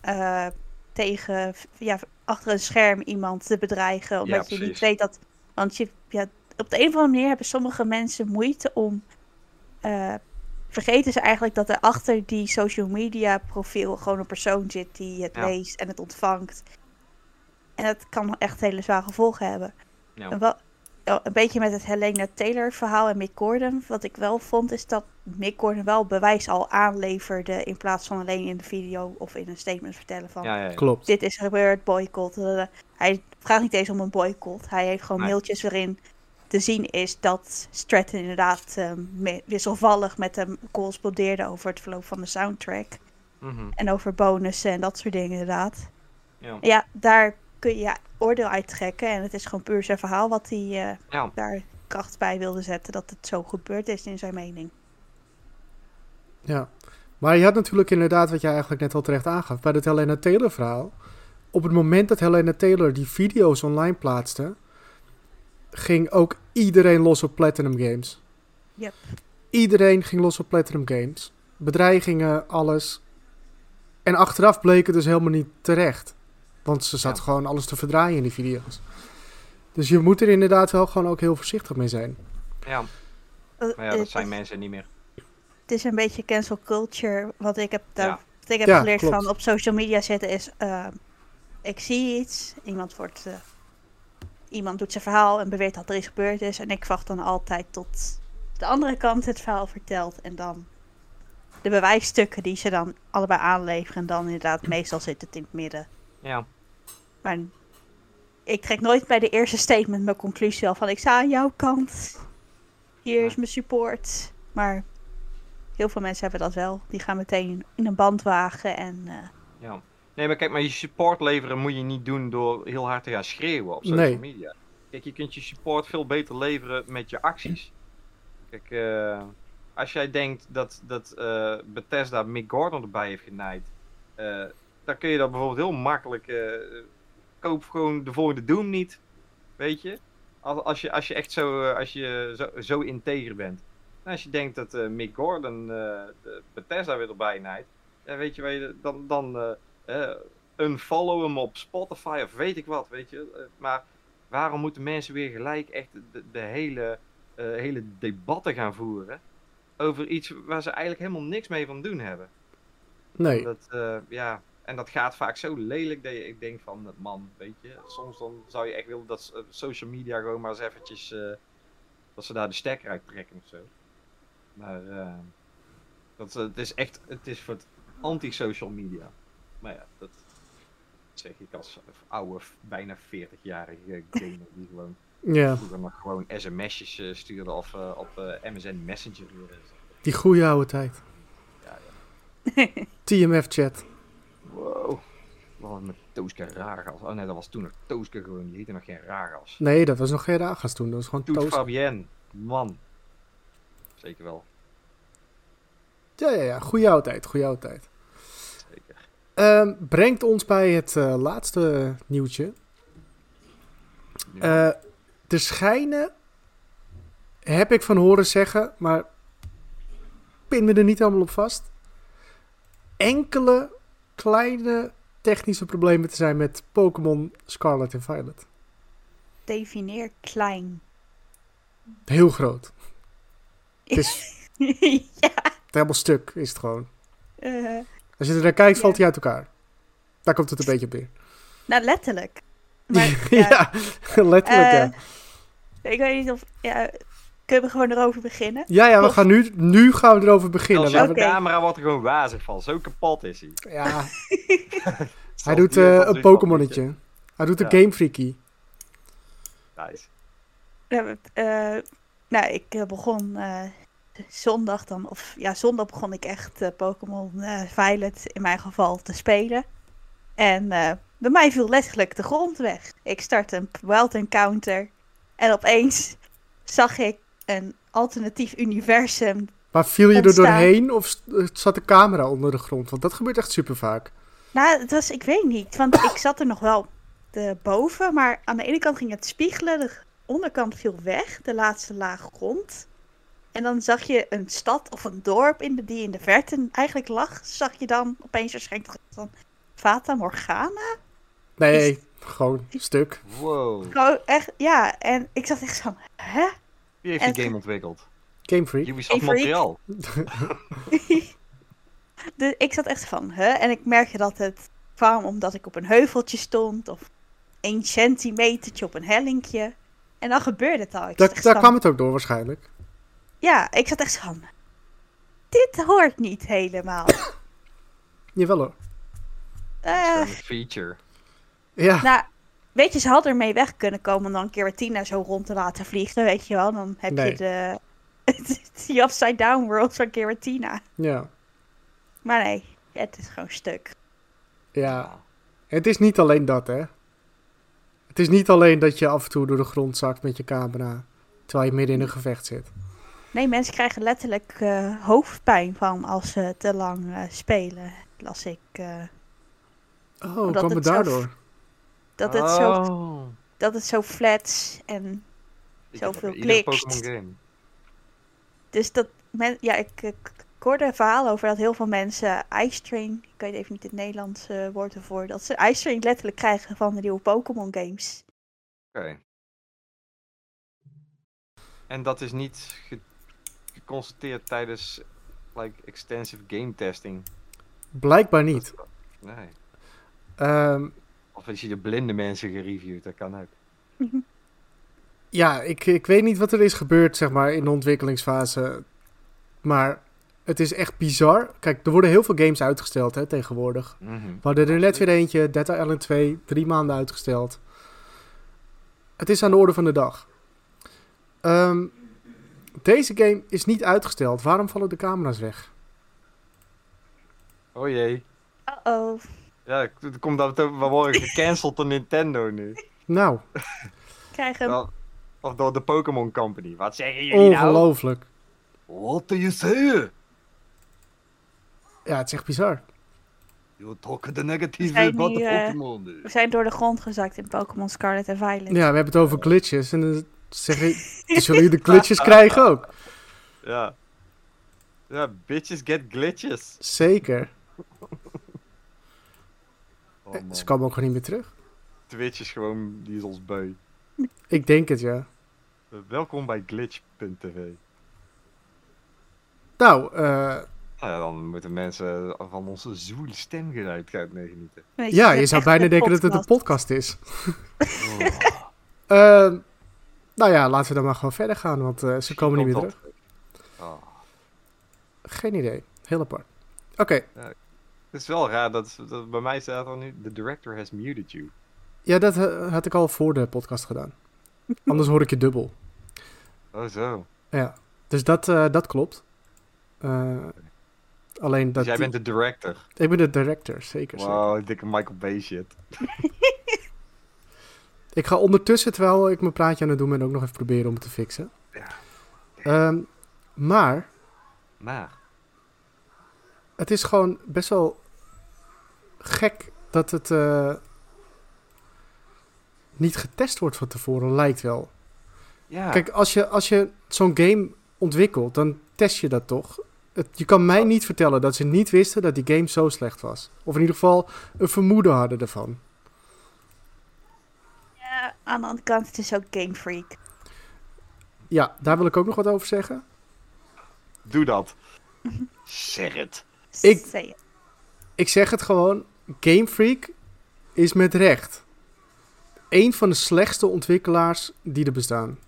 achter een scherm iemand te bedreigen. Omdat je niet weet dat... Want op de een of andere manier hebben sommige mensen moeite om... vergeten ze eigenlijk dat er achter die social media profiel gewoon een persoon zit die het leest en het ontvangt. En dat kan echt hele zware gevolgen hebben. Ja. Een beetje met het Helena Taylor verhaal en Mick Gordon. Wat ik wel vond is dat Mick Gordon wel bewijs al aanleverde. In plaats van alleen in de video of in een statement vertellen van... Ja. Klopt. Dit is gebeurd, boycott. Hij vraagt niet eens om een boycott. Hij heeft gewoon mailtjes waarin te zien is dat Stratton inderdaad wisselvallig met hem correspondeerde over het verloop van de soundtrack. Mm-hmm. En over bonussen en dat soort dingen inderdaad. Ja, daar kun je oordeel uittrekken. En het is gewoon puur zijn verhaal wat hij daar kracht bij wilde zetten. Dat het zo gebeurd is in zijn mening. Ja, maar je had natuurlijk inderdaad wat jij eigenlijk net al terecht aangaf. Bij het Helena Taylor verhaal. Op het moment dat Helena Taylor die video's online plaatste... ging ook iedereen los op Platinum Games. Yep. Iedereen ging los op Platinum Games. Bedreigingen, alles. En achteraf bleek het dus helemaal niet terecht. Want ze zat gewoon alles te verdraaien in die video's. Dus je moet er inderdaad wel gewoon ook heel voorzichtig mee zijn. Ja, maar ja, dat zijn mensen niet meer. Het is een beetje cancel culture. Wat ik heb, Ja. wat ik heb Ja, geleerd klopt. van op social media zetten is... ik zie iets, iemand doet zijn verhaal en beweert dat er iets gebeurd is. En ik wacht dan altijd tot de andere kant het verhaal vertelt. En dan de bewijsstukken die ze dan allebei aanleveren. En dan inderdaad, meestal zit het in het midden. Ja, Maar ik trek nooit bij de eerste statement mijn conclusie al van... ik sta aan jouw kant. Hier is mijn support. Maar heel veel mensen hebben dat wel. Die gaan meteen in een bandwagen en... ja. Nee, maar kijk, maar je support leveren moet je niet doen door heel hard te gaan schreeuwen op social Nee. media. Kijk, je kunt je support veel beter leveren met je acties. Kijk, als jij denkt dat Bethesda Mick Gordon erbij heeft genaaid, dan kun je dat bijvoorbeeld heel makkelijk... koop gewoon de volgende Doom niet, weet je? Als je echt zo integer bent. En als je denkt dat Mick Gordon de Bethesda weer erbij naait, weet je, dan unfollow hem op Spotify of weet ik wat, weet je. Maar waarom moeten mensen weer gelijk echt de hele debatten gaan voeren over iets waar ze eigenlijk helemaal niks mee van doen hebben? Nee. En dat gaat vaak zo lelijk dat ik denk van, man, weet je, soms dan zou je echt willen dat social media gewoon maar eens eventjes, dat ze daar de stekker uit trekken of zo. Maar het is voor het anti-social media. Maar ja, dat zeg ik als oude, bijna 40-jarige gamer die gewoon Ja, vroeger nog gewoon sms'jes stuurde of op MSN Messenger. die goede oude tijd. Ja. TMF-chat. Wow. Wat met Tooske Ragas. Oh nee, dat was toen nog Tooske gewoon. Die heette nog geen Ragas. Nee, dat was nog geen Ragas toen. Dat was gewoon Toet Toos. Fabienne. Man. Zeker wel. Ja. Goeie oude tijd, goeie oude tijd. Zeker. Brengt ons bij het laatste nieuwtje. Ja. Er schijnen, heb ik van horen zeggen, maar pin me er niet allemaal op vast, enkele kleine technische problemen te zijn met Pokémon Scarlet en Violet. Defineer klein. Heel groot. Het is Ja. helemaal stuk, is het gewoon. eh, Als je er naar kijkt, Ja. valt hij uit elkaar. Daar komt het een beetje op neer. nou, letterlijk. Maar, Ja, letterlijk ja. Ik weet niet of... Ja, kunnen we gewoon erover beginnen? Ja, we Of- gaan nu gaan we erover beginnen. Als Maar jouw Oké. camera wordt er gewoon wazig van. Zo kapot is hij. ja, hij Zelfs doet die heeft al een zoiets van, Pokémonnetje. Hij doet een Ja. Game Freaky. Nice. Nou, ik begon zondag dan... Of ja, zondag begon ik echt Pokémon Violet in mijn geval te spelen. En bij mij viel letterlijk de grond weg. Ik startte een Wild Encounter. En opeens zag ik een alternatief universum. Maar viel je er Ontstaan. doorheen of zat de camera onder de grond? Want dat gebeurt echt super vaak. Nou, het was, ik weet niet. Want ik zat er nog wel boven. Maar aan de ene kant ging het spiegelen. De onderkant viel weg. De laatste laag grond. En dan zag je een stad of een dorp die in de verte eigenlijk lag. Zag je dan opeens waarschijnlijk van Fata Morgana. Nee, gewoon stuk. Wow. Gewoon echt, ja. En ik zat echt van, hè? Wie heeft En- die game ontwikkeld? Game Freak. Ubisoft Game Freak. Montreal. Ik zat echt van, hè? En ik merkte dat het kwam omdat ik op een heuveltje stond. Of 1 centimetertje op een hellinkje. En dan gebeurde het al. Ik zat echt Daar van- kwam het ook door waarschijnlijk. Ja, ik zat echt van, dit hoort niet helemaal. Jawel hoor. Zo'n feature. Ja, Nou, weet je, ze hadden ermee weg kunnen komen om dan een keer met Tina zo rond te laten vliegen, weet je wel. Dan heb Nee. je de Upside Down World van Giratina. ja. Maar nee, het is gewoon stuk. Ja. Het is niet alleen dat, hè. Het is niet alleen dat je af en toe door de grond zakt met je camera, terwijl je midden in een gevecht zit. Nee, mensen krijgen letterlijk hoofdpijn van als ze te lang spelen. Las ik. Oh, Omdat kwam het het zo daardoor? Dat het zo flats en zoveel Iedere klikt. Pokémon game. Dus dat ik hoorde verhalen over dat heel veel mensen Ice Train, ik weet even niet het Nederlandse woord ervoor, dat ze Ice Train letterlijk krijgen van de nieuwe Pokémon games. Oké. En dat is niet geconstateerd tijdens extensive game testing. Blijkbaar niet. Nee. Ehm, Of is je de blinde mensen gereviewd, dat kan ook. ja, ik weet niet wat er is gebeurd, zeg maar, in de ontwikkelingsfase. Maar het is echt bizar. Kijk, er worden heel veel games uitgesteld, hè, tegenwoordig. We hadden er net weer eentje, Dead Island 2, 3 maanden uitgesteld. Het is aan de orde van de dag. Deze game is niet uitgesteld. Waarom vallen de camera's weg? Oh jee. Uh-oh. Ja, het komt dat we worden gecanceld door Nintendo nu. Nou, Krijg hem. Of door de Pokémon Company. Wat zeggen jullie nou? ongelooflijk. What do you say? Ja, het is echt bizar. You talk the We negative zijn about the nu, Pokémon. We zijn door de grond gezakt in Pokémon Scarlet en Violet. Ja, we hebben het over glitches. En dan zullen jullie de glitches krijgen ook. Ja. Ja, bitches get glitches. Zeker. Oh, man. Ze komen ook gewoon niet meer terug. Twitch is gewoon, die is ons beu. Ik denk het, ja. Welkom bij glitch.tv. Nou, Nou ja, dan moeten mensen van onze zwoele stemgeluid gaan genieten. Weet ja, het je is zou echt bijna een denken dat het een podcast is. Nou ja, laten we dan maar gewoon verder gaan, want ze komen niet meer terug. Oh. Geen idee. Heel apart. Oké. Het is wel raar dat bij mij staat er nu, the director has muted you. Ja, dat had ik al voor de podcast gedaan. Anders hoor ik je dubbel. Oh zo. Ja, dus dat klopt. Alleen dat... Dus jij bent de director. Ik ben de director, zeker. Wow, dikke Michael Bay shit. Ik ga ondertussen, terwijl ik mijn praatje aan het doen ben, ook nog even proberen om het te fixen. Ja. Maar Maar. het is gewoon best wel gek dat het niet getest wordt van tevoren, lijkt wel. Ja. Kijk, als je zo'n game ontwikkelt, dan test je dat toch? Je kan mij niet vertellen dat ze niet wisten dat die game zo slecht was. Of in ieder geval een vermoeden hadden ervan. Ja, aan de andere kant, het is ook Game Freak. Ja, daar wil ik ook nog wat over zeggen. Doe dat. Zeg het. Say it. Ik zeg het gewoon, Game Freak is met recht een van de slechtste ontwikkelaars die er bestaan.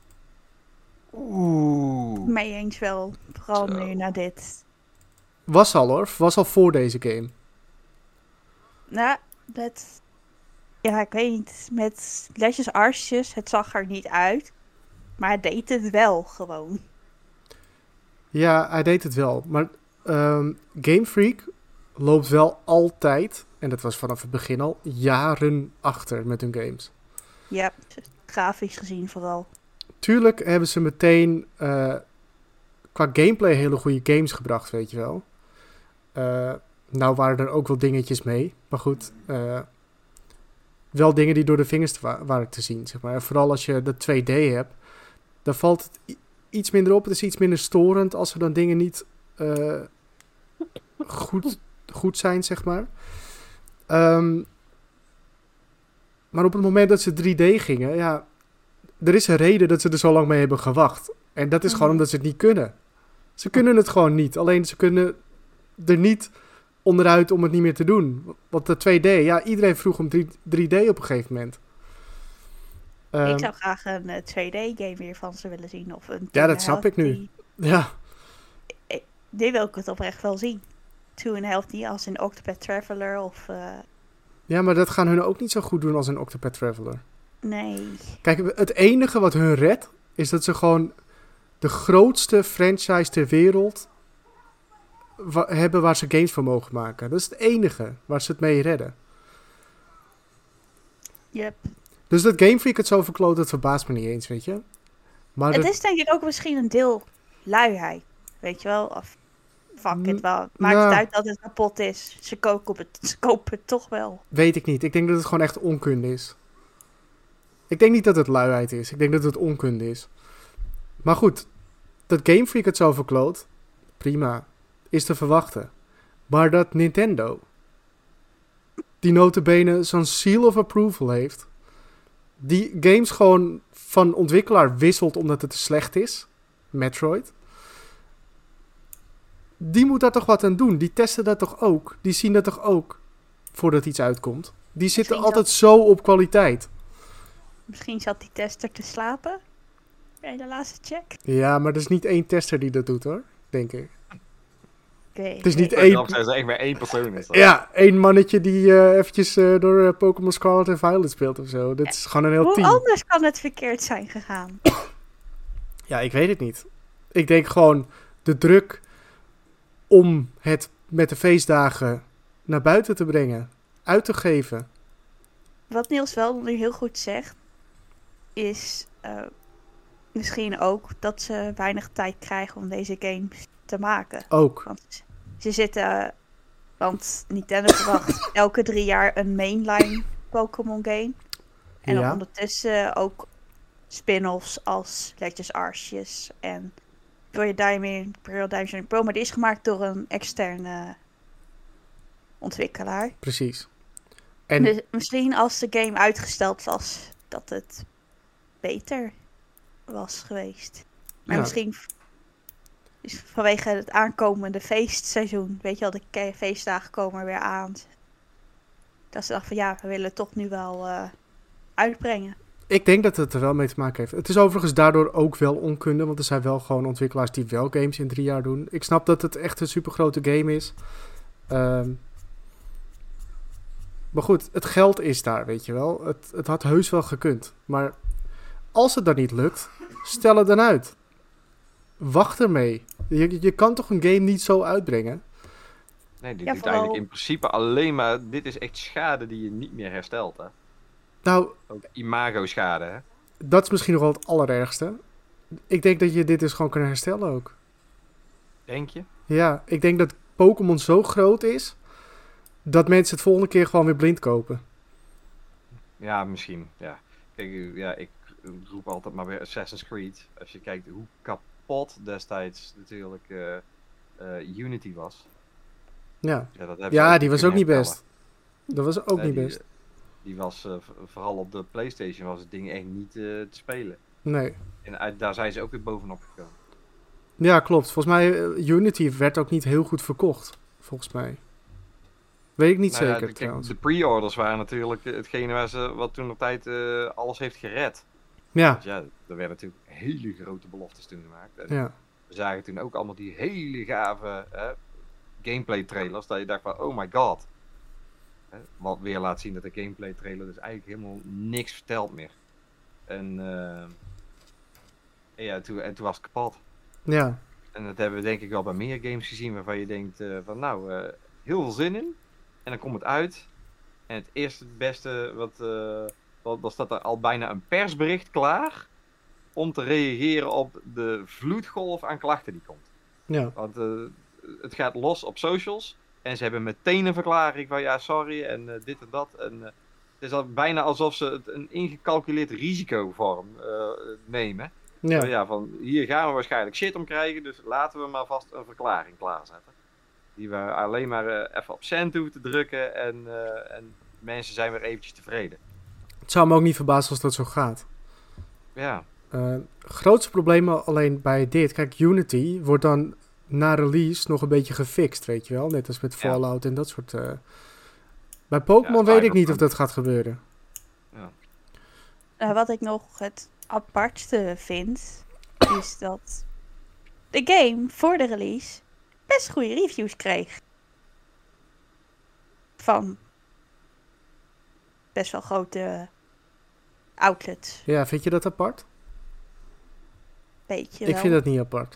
Oeh. Mee eens wel. Vooral Zo. nu na dit. Was al hoor, was al voor deze game. Nou, dat... Ja, ik weet niet. Met Legends Arceus, het zag er niet uit. Maar het deed het wel gewoon. Ja, hij deed het wel. Maar Game Freak loopt wel altijd, en dat was vanaf het begin al, jaren achter met hun games. Ja, grafisch gezien vooral. Tuurlijk hebben ze meteen qua gameplay hele goede games gebracht, weet je wel. Nou waren er ook wel dingetjes mee. Maar goed, wel dingen die door de vingers waren te zien, zeg maar. Vooral als je de 2D hebt, dan valt het iets minder op. Het is iets minder storend als er dan dingen niet goed zijn, zeg maar. Maar op het moment dat ze 3D gingen, ja, er is een reden dat ze er zo lang mee hebben gewacht. En dat is gewoon omdat ze het niet kunnen. Ze kunnen het gewoon niet. Alleen ze kunnen er niet onderuit om het niet meer te doen. Want de 2D, ja, iedereen vroeg om 3D op een gegeven moment. Ik zou graag een 2D-game weer van ze willen zien. Of een Ja, dat snap ik nu. Ja. Die wil ik het oprecht wel zien. 2,5D als in Octopath Traveler of... Ja, maar dat gaan hun ook niet zo goed doen als een Octopath Traveler. Nee. Kijk, het enige wat hun redt, is dat ze gewoon de grootste franchise ter wereld hebben waar ze games van mogen maken. Dat is het enige waar ze het mee redden. Yep. Dus dat Game Freak het zo verkloot, dat verbaast me niet eens, weet je. Maar Het is denk ik ook misschien een deel luiheid. Weet je wel? Of fuck it wel. Maakt Nou, het uit dat het kapot is. Ze kopen het toch wel. weet ik niet. Ik denk dat het gewoon echt onkunde is. Ik denk niet dat het luiheid is. Ik denk dat het onkunde is. Maar goed, dat Game Freak het zo verkloot, prima. is te verwachten. Maar dat Nintendo, die nota bene zo'n seal of approval heeft, die games gewoon van ontwikkelaar wisselt omdat het te slecht is, Metroid, die moet daar toch wat aan doen. Die testen dat toch ook? Die zien dat toch ook voordat iets uitkomt? Die zitten altijd zo op kwaliteit. Misschien zat die tester te slapen bij de laatste check. Ja, maar er is niet één tester die dat doet hoor, denk ik. Okay. Het is niet Één... één... zijn echt maar één persoon is dat. Ja, één mannetje die eventjes door Pokémon Scarlet en Violet speelt of zo. Dit is gewoon een heel Hoe team. anders kan het verkeerd zijn gegaan? Ja, ik weet het niet. Ik denk gewoon de druk om het met de feestdagen naar buiten te brengen, uit te geven. Wat Niels wel nu heel goed zegt, is misschien ook dat ze weinig tijd krijgen om deze games te maken. Ook. Want ze zitten, want Nintendo verwacht elke 3 jaar een mainline Pokémon game. En dan Ja. ondertussen ook spin-offs als Legends Arceus en Brilliant Diamond and Pearl. Maar die is gemaakt door een externe ontwikkelaar. Precies. En Dus misschien als de game uitgesteld was, dat het beter was geweest. Maar Ja. misschien is vanwege het aankomende feestseizoen, weet je wel, de feestdagen komen er weer aan. Dat ze dachten van ja, we willen het toch nu wel uitbrengen. ik denk dat het er wel mee te maken heeft. Het is overigens daardoor ook wel onkunde, want er zijn wel gewoon ontwikkelaars die wel games in 3 jaar doen. Ik snap dat het echt een supergrote game is. Maar goed, het geld is daar, weet je wel. Het had heus wel gekund. Maar als het dan niet lukt, stel het dan uit. Wacht ermee. Je kan toch een game niet zo uitbrengen? Nee, dit Ja, doet vooral- eigenlijk in principe alleen maar... Dit is echt schade die je niet meer herstelt, hè. Nou, Ook imago-schade, hè. dat is misschien nog wel het allerergste. Ik denk dat je dit dus gewoon kan herstellen ook. Denk je? Ja, ik denk dat Pokémon zo groot is dat mensen het volgende keer gewoon weer blind kopen. Ja, misschien, ja. Kijk, ja, ik roep altijd maar weer Assassin's Creed. Als je kijkt hoe kapot destijds natuurlijk Unity was. Ja, Ja, dat hebben ze ja die was ook kunnen niet herstellen. best. Dat was ook Nee, niet die- best. Die was, vooral op de PlayStation was het ding echt niet te spelen. Nee. En daar zijn ze ook weer bovenop gekomen. Ja, klopt. Volgens mij, Unity werd ook niet heel goed verkocht. Volgens mij. Weet ik niet Nou ja, zeker kijk, trouwens. de pre-orders waren natuurlijk hetgene wat toen op tijd alles heeft gered. Ja, Dus ja, er werden natuurlijk hele grote beloftes toen gemaakt. En ja. we zagen toen ook allemaal die hele gave gameplay trailers. Dat je dacht van, oh my god. Wat weer laat zien dat de gameplay trailer dus eigenlijk helemaal niks vertelt meer. En ja, toen was het kapot. Ja, En dat hebben we denk ik wel bij meer games gezien waarvan je denkt van nou, heel veel zin in. En dan komt het uit. En het eerste het beste, dan staat er al bijna een persbericht klaar om te reageren op de vloedgolf aan klachten die komt. ja. Want het gaat los op socials en ze hebben meteen een verklaring van ja, sorry en dit en dat. En het is al bijna alsof ze het een ingecalculeerd risicovorm nemen. Ja. Zo, ja, van hier gaan we waarschijnlijk shit om krijgen, dus laten we maar vast een verklaring klaarzetten. Die we alleen maar even op cent hoeven te drukken en mensen zijn weer eventjes tevreden. Het zou me ook niet verbazen als dat zo gaat. Ja, Grootste probleem alleen bij dit. Kijk, Unity wordt dan na release nog een beetje gefixt, weet je wel. Net als met Fallout en dat soort... Bij Pokémon weet ik niet of dat gaat gebeuren. Wat ik nog het apartste vind, is dat de game voor de release best goede reviews kreeg. Van best wel grote outlets. Ja, vind je dat apart? Beetje Ik wel. vind dat niet apart.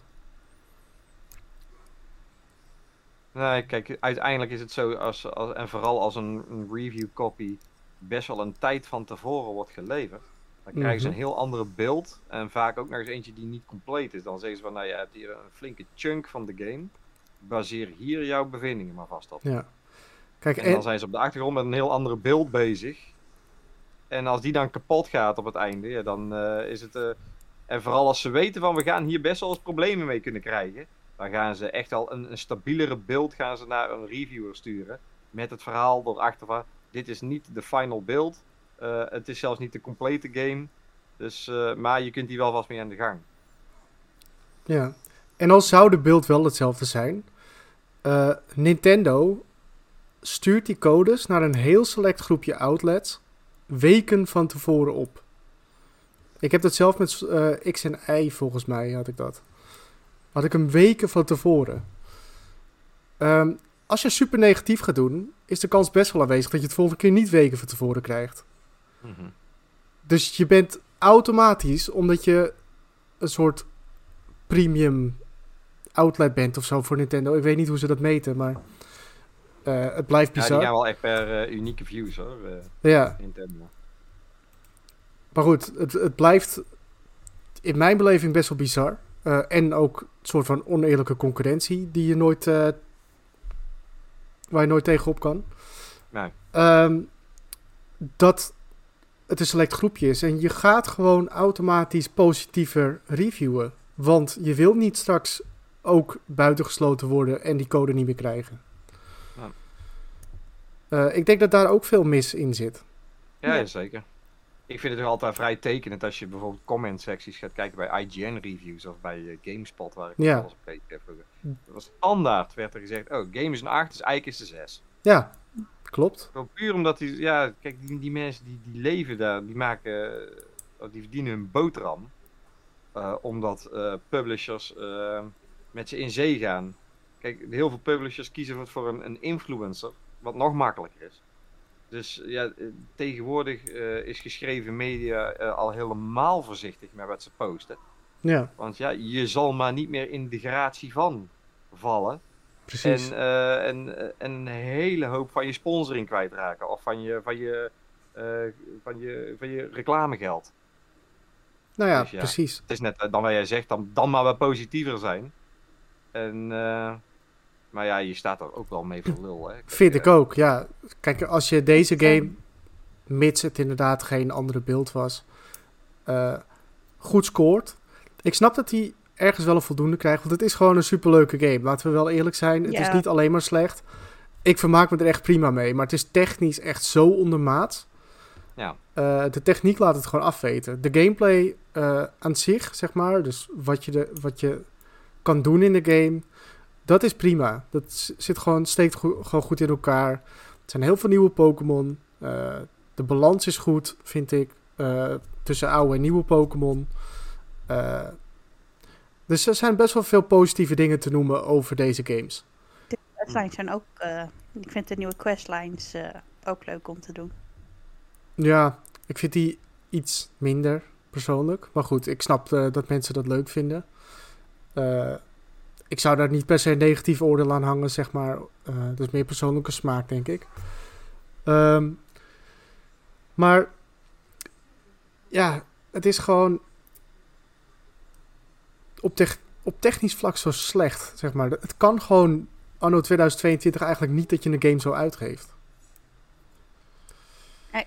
nee, kijk, uiteindelijk is het zo, en vooral als een review copy best wel een tijd van tevoren wordt geleverd, dan krijgen ze een heel andere beeld en vaak ook nog eens eentje die niet compleet is. Dan zeggen ze van, nou ja, je hebt hier een flinke chunk van de game, baseer hier jouw bevindingen maar vast op. Ja. Kijk, En dan zijn ze op de achtergrond met een heel andere beeld bezig. En als die dan kapot gaat op het einde, ja, dan is het... en vooral als ze weten van, we gaan hier best wel eens problemen mee kunnen krijgen. Dan gaan ze echt al een stabielere beeld gaan ze naar een reviewer sturen. Met het verhaal erachter van, dit is niet de final build. Het is zelfs niet de complete game. Dus, maar je kunt die wel vast mee aan de gang. Ja. En al zou de beeld wel hetzelfde zijn, Nintendo stuurt die codes naar een heel select groepje outlets weken van tevoren op. Ik heb dat zelf met X en Y, volgens mij had ik dat. Had ik hem weken van tevoren. Als je super negatief gaat doen, is de kans best wel aanwezig dat je het volgende keer niet weken van tevoren krijgt. Mm-hmm. Dus je bent automatisch, omdat je een soort premium outlet bent of zo voor Nintendo. Ik weet niet hoe ze dat meten, maar het blijft bizar. Ja, die gaan wel echt per unieke views hoor. Ja. Nintendo. Maar goed, het blijft in mijn beleving best wel bizar. En ook een soort van oneerlijke concurrentie die je nooit, waar je nooit tegenop kan. Nee. Dat het een select groepje is. En je gaat gewoon automatisch positiever reviewen. Want je wil niet straks ook buitengesloten worden en die code niet meer krijgen. Ja. Ik denk dat daar ook veel mis in zit. Ja, zeker. Ik vind het nog altijd vrij tekenend als je bijvoorbeeld comment secties gaat kijken bij IGN reviews of bij GameSpot, waar ik Ja. alles op gekeken heb vroeger. Dat was standaard, werd er gezegd, oh, game is een 8, dus eigenlijk is de 6. Ja, klopt. Gewoon puur omdat die mensen die leven daar, die verdienen hun boterham. Omdat publishers met ze in zee gaan. Kijk, heel veel publishers kiezen voor een influencer, wat nog makkelijker is. Dus ja, tegenwoordig is geschreven media al helemaal voorzichtig met wat ze posten. Ja, Want ja, je zal maar niet meer in de gratie van vallen. precies. En een hele hoop van je sponsoring kwijtraken. Of van je reclamegeld. Nou ja, Dus ja. precies. Het is net dan wat jij zegt, dan maar wat positiever zijn. Maar ja, je staat er ook wel mee voor lul. Hè? Vind ik ook, ja. Kijk, als je deze game, mits het inderdaad geen andere beeld was, goed scoort. Ik snap dat hij ergens wel een voldoende krijgt, want het is gewoon een superleuke game. Laten we wel eerlijk zijn, het is niet alleen maar slecht. Ik vermaak me er echt prima mee, maar het is technisch echt zo ondermaats. Ja. De techniek laat het gewoon afweten. De gameplay aan zich, zeg maar, dus wat je kan doen in de game, dat is prima. Dat steekt gewoon goed in elkaar. Er zijn heel veel nieuwe Pokémon. De balans is goed, vind ik, tussen oude en nieuwe Pokémon. Dus er zijn best wel veel positieve dingen te noemen over deze games. De questlines zijn ook, ik vind de nieuwe questlines ook leuk om te doen. Ja, ik vind die iets minder persoonlijk. Maar goed, ik snap dat mensen dat leuk vinden. Ik zou daar niet per se een negatief oordeel aan hangen, zeg maar. Dat is meer persoonlijke smaak, denk ik. Maar ja, het is gewoon op technisch vlak zo slecht, zeg maar. Het kan gewoon anno 2022 eigenlijk niet dat je een game zo uitgeeft. Nee.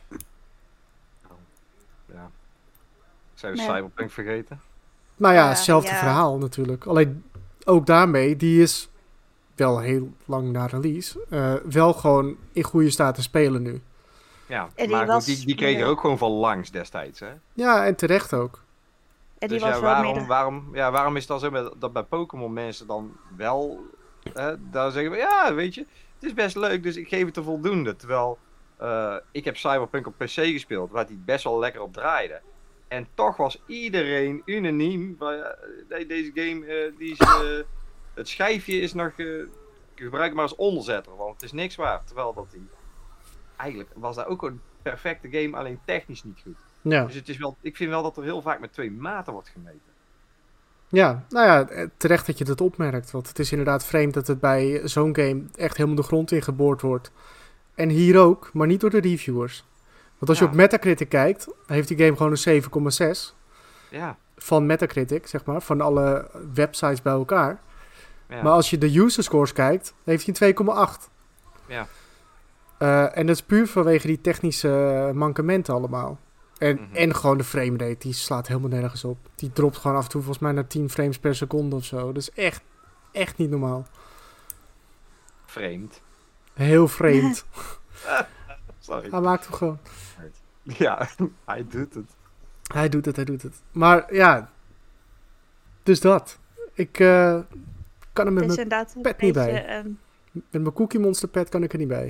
Ja. Zijn we Nee. Cyberpunk vergeten? Nou ja, Ja, hetzelfde ja. verhaal natuurlijk. Alleen ook daarmee, die is wel heel lang na release, wel gewoon in goede staat te spelen nu. Ja, En die maar was- goed, die kreeg er ook gewoon van langs destijds, hè? Ja, en terecht ook. En die Dus was ja, wel waarom is het dan zo dat bij Pokémon mensen dan wel daar zeggen we, ja, weet je, het is best leuk, dus ik geef het er voldoende. Terwijl ik heb Cyberpunk op PC gespeeld, waar die best wel lekker op draaide. En toch was iedereen unaniem, deze game, het schijfje is nog, gebruik het maar als onderzetter, want het is niks waard. Terwijl dat eigenlijk was dat ook een perfecte game, alleen technisch niet goed. Ja. Dus het is wel, ik vind wel dat er heel vaak met 2 maten wordt gemeten. Ja, nou ja, terecht dat je dat opmerkt. Want het is inderdaad vreemd dat het bij zo'n game echt helemaal de grond in geboord wordt. En hier ook, maar niet door de reviewers. Want als je Ja. op Metacritic kijkt, heeft die game gewoon een 7,6 Ja, van Metacritic, zeg maar, van alle websites bij elkaar. ja. Maar als je de user scores kijkt, heeft hij een 2,8. Ja. En dat is puur vanwege die technische mankementen allemaal. En gewoon de framerate, die slaat helemaal nergens op. Die dropt gewoon af en toe volgens mij naar 10 frames per seconde of zo. Dat is echt echt niet normaal. Vreemd. Heel vreemd. Sorry. Hij maakt hem gewoon. Ja, hij doet het. Hij doet het. Maar ja, dus dat. Ik kan er Het met is mijn inderdaad een pet niet beetje bij. Met mijn Cookie Monster pet kan ik er niet bij.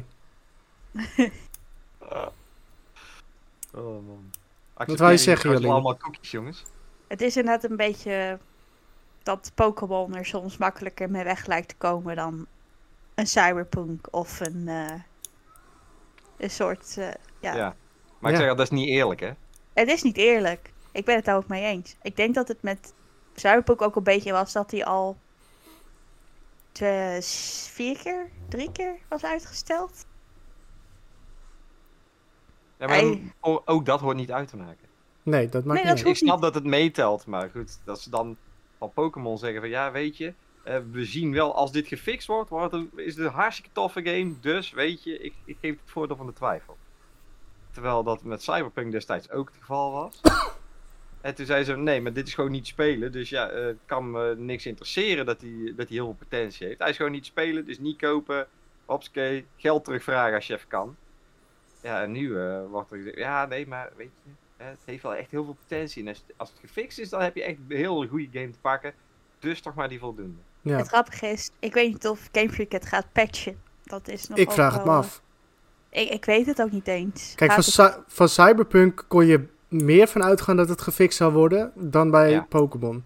Oh man. Wat wou je zeggen, jullie? Jolien? Allemaal cookies, jongens. Het is inderdaad een beetje dat Pokémon er soms makkelijker mee weg lijkt te komen dan een Cyberpunk of een soort, ja. Ja. Maar ik Ja. zeg al, dat is niet eerlijk, hè? Het is niet eerlijk. Ik ben het daar ook mee eens. Ik denk dat het met Cyberpunk ook een beetje was dat hij al 3 keer was uitgesteld. Ja, maar Hey. ook dat hoort niet uit te maken. Nee, dat maakt Nee, niet dat uit. Ik hoeft snap dat het meetelt, maar goed, dat ze dan van Pokémon zeggen van ja, weet je, we zien wel als dit gefixt is het een hartstikke toffe game, dus weet je, ik geef het voordeel van de twijfel. Terwijl dat met Cyberpunk destijds ook het geval was. En toen zei ze, nee, maar dit is gewoon niet spelen, dus ja, het kan me niks interesseren dat hij heel veel potentie heeft. Hij is gewoon niet spelen, dus niet kopen, hopsakee, geld terugvragen als je even kan. Ja, en nu wordt er gezegd, ja, nee, maar weet je, het heeft wel echt heel veel potentie. En als het gefixt is, dan heb je echt een heel goede game te pakken. Dus toch maar die voldoende. Ja. Het grappige is, ik weet niet of Game Freak het gaat patchen. Dat is nog Ik ook vraag het me wel, af. Ik weet het ook niet eens. Kijk, Gaat van Cyberpunk kon je meer van uitgaan dat het gefixt zou worden dan bij Ja. Pokémon.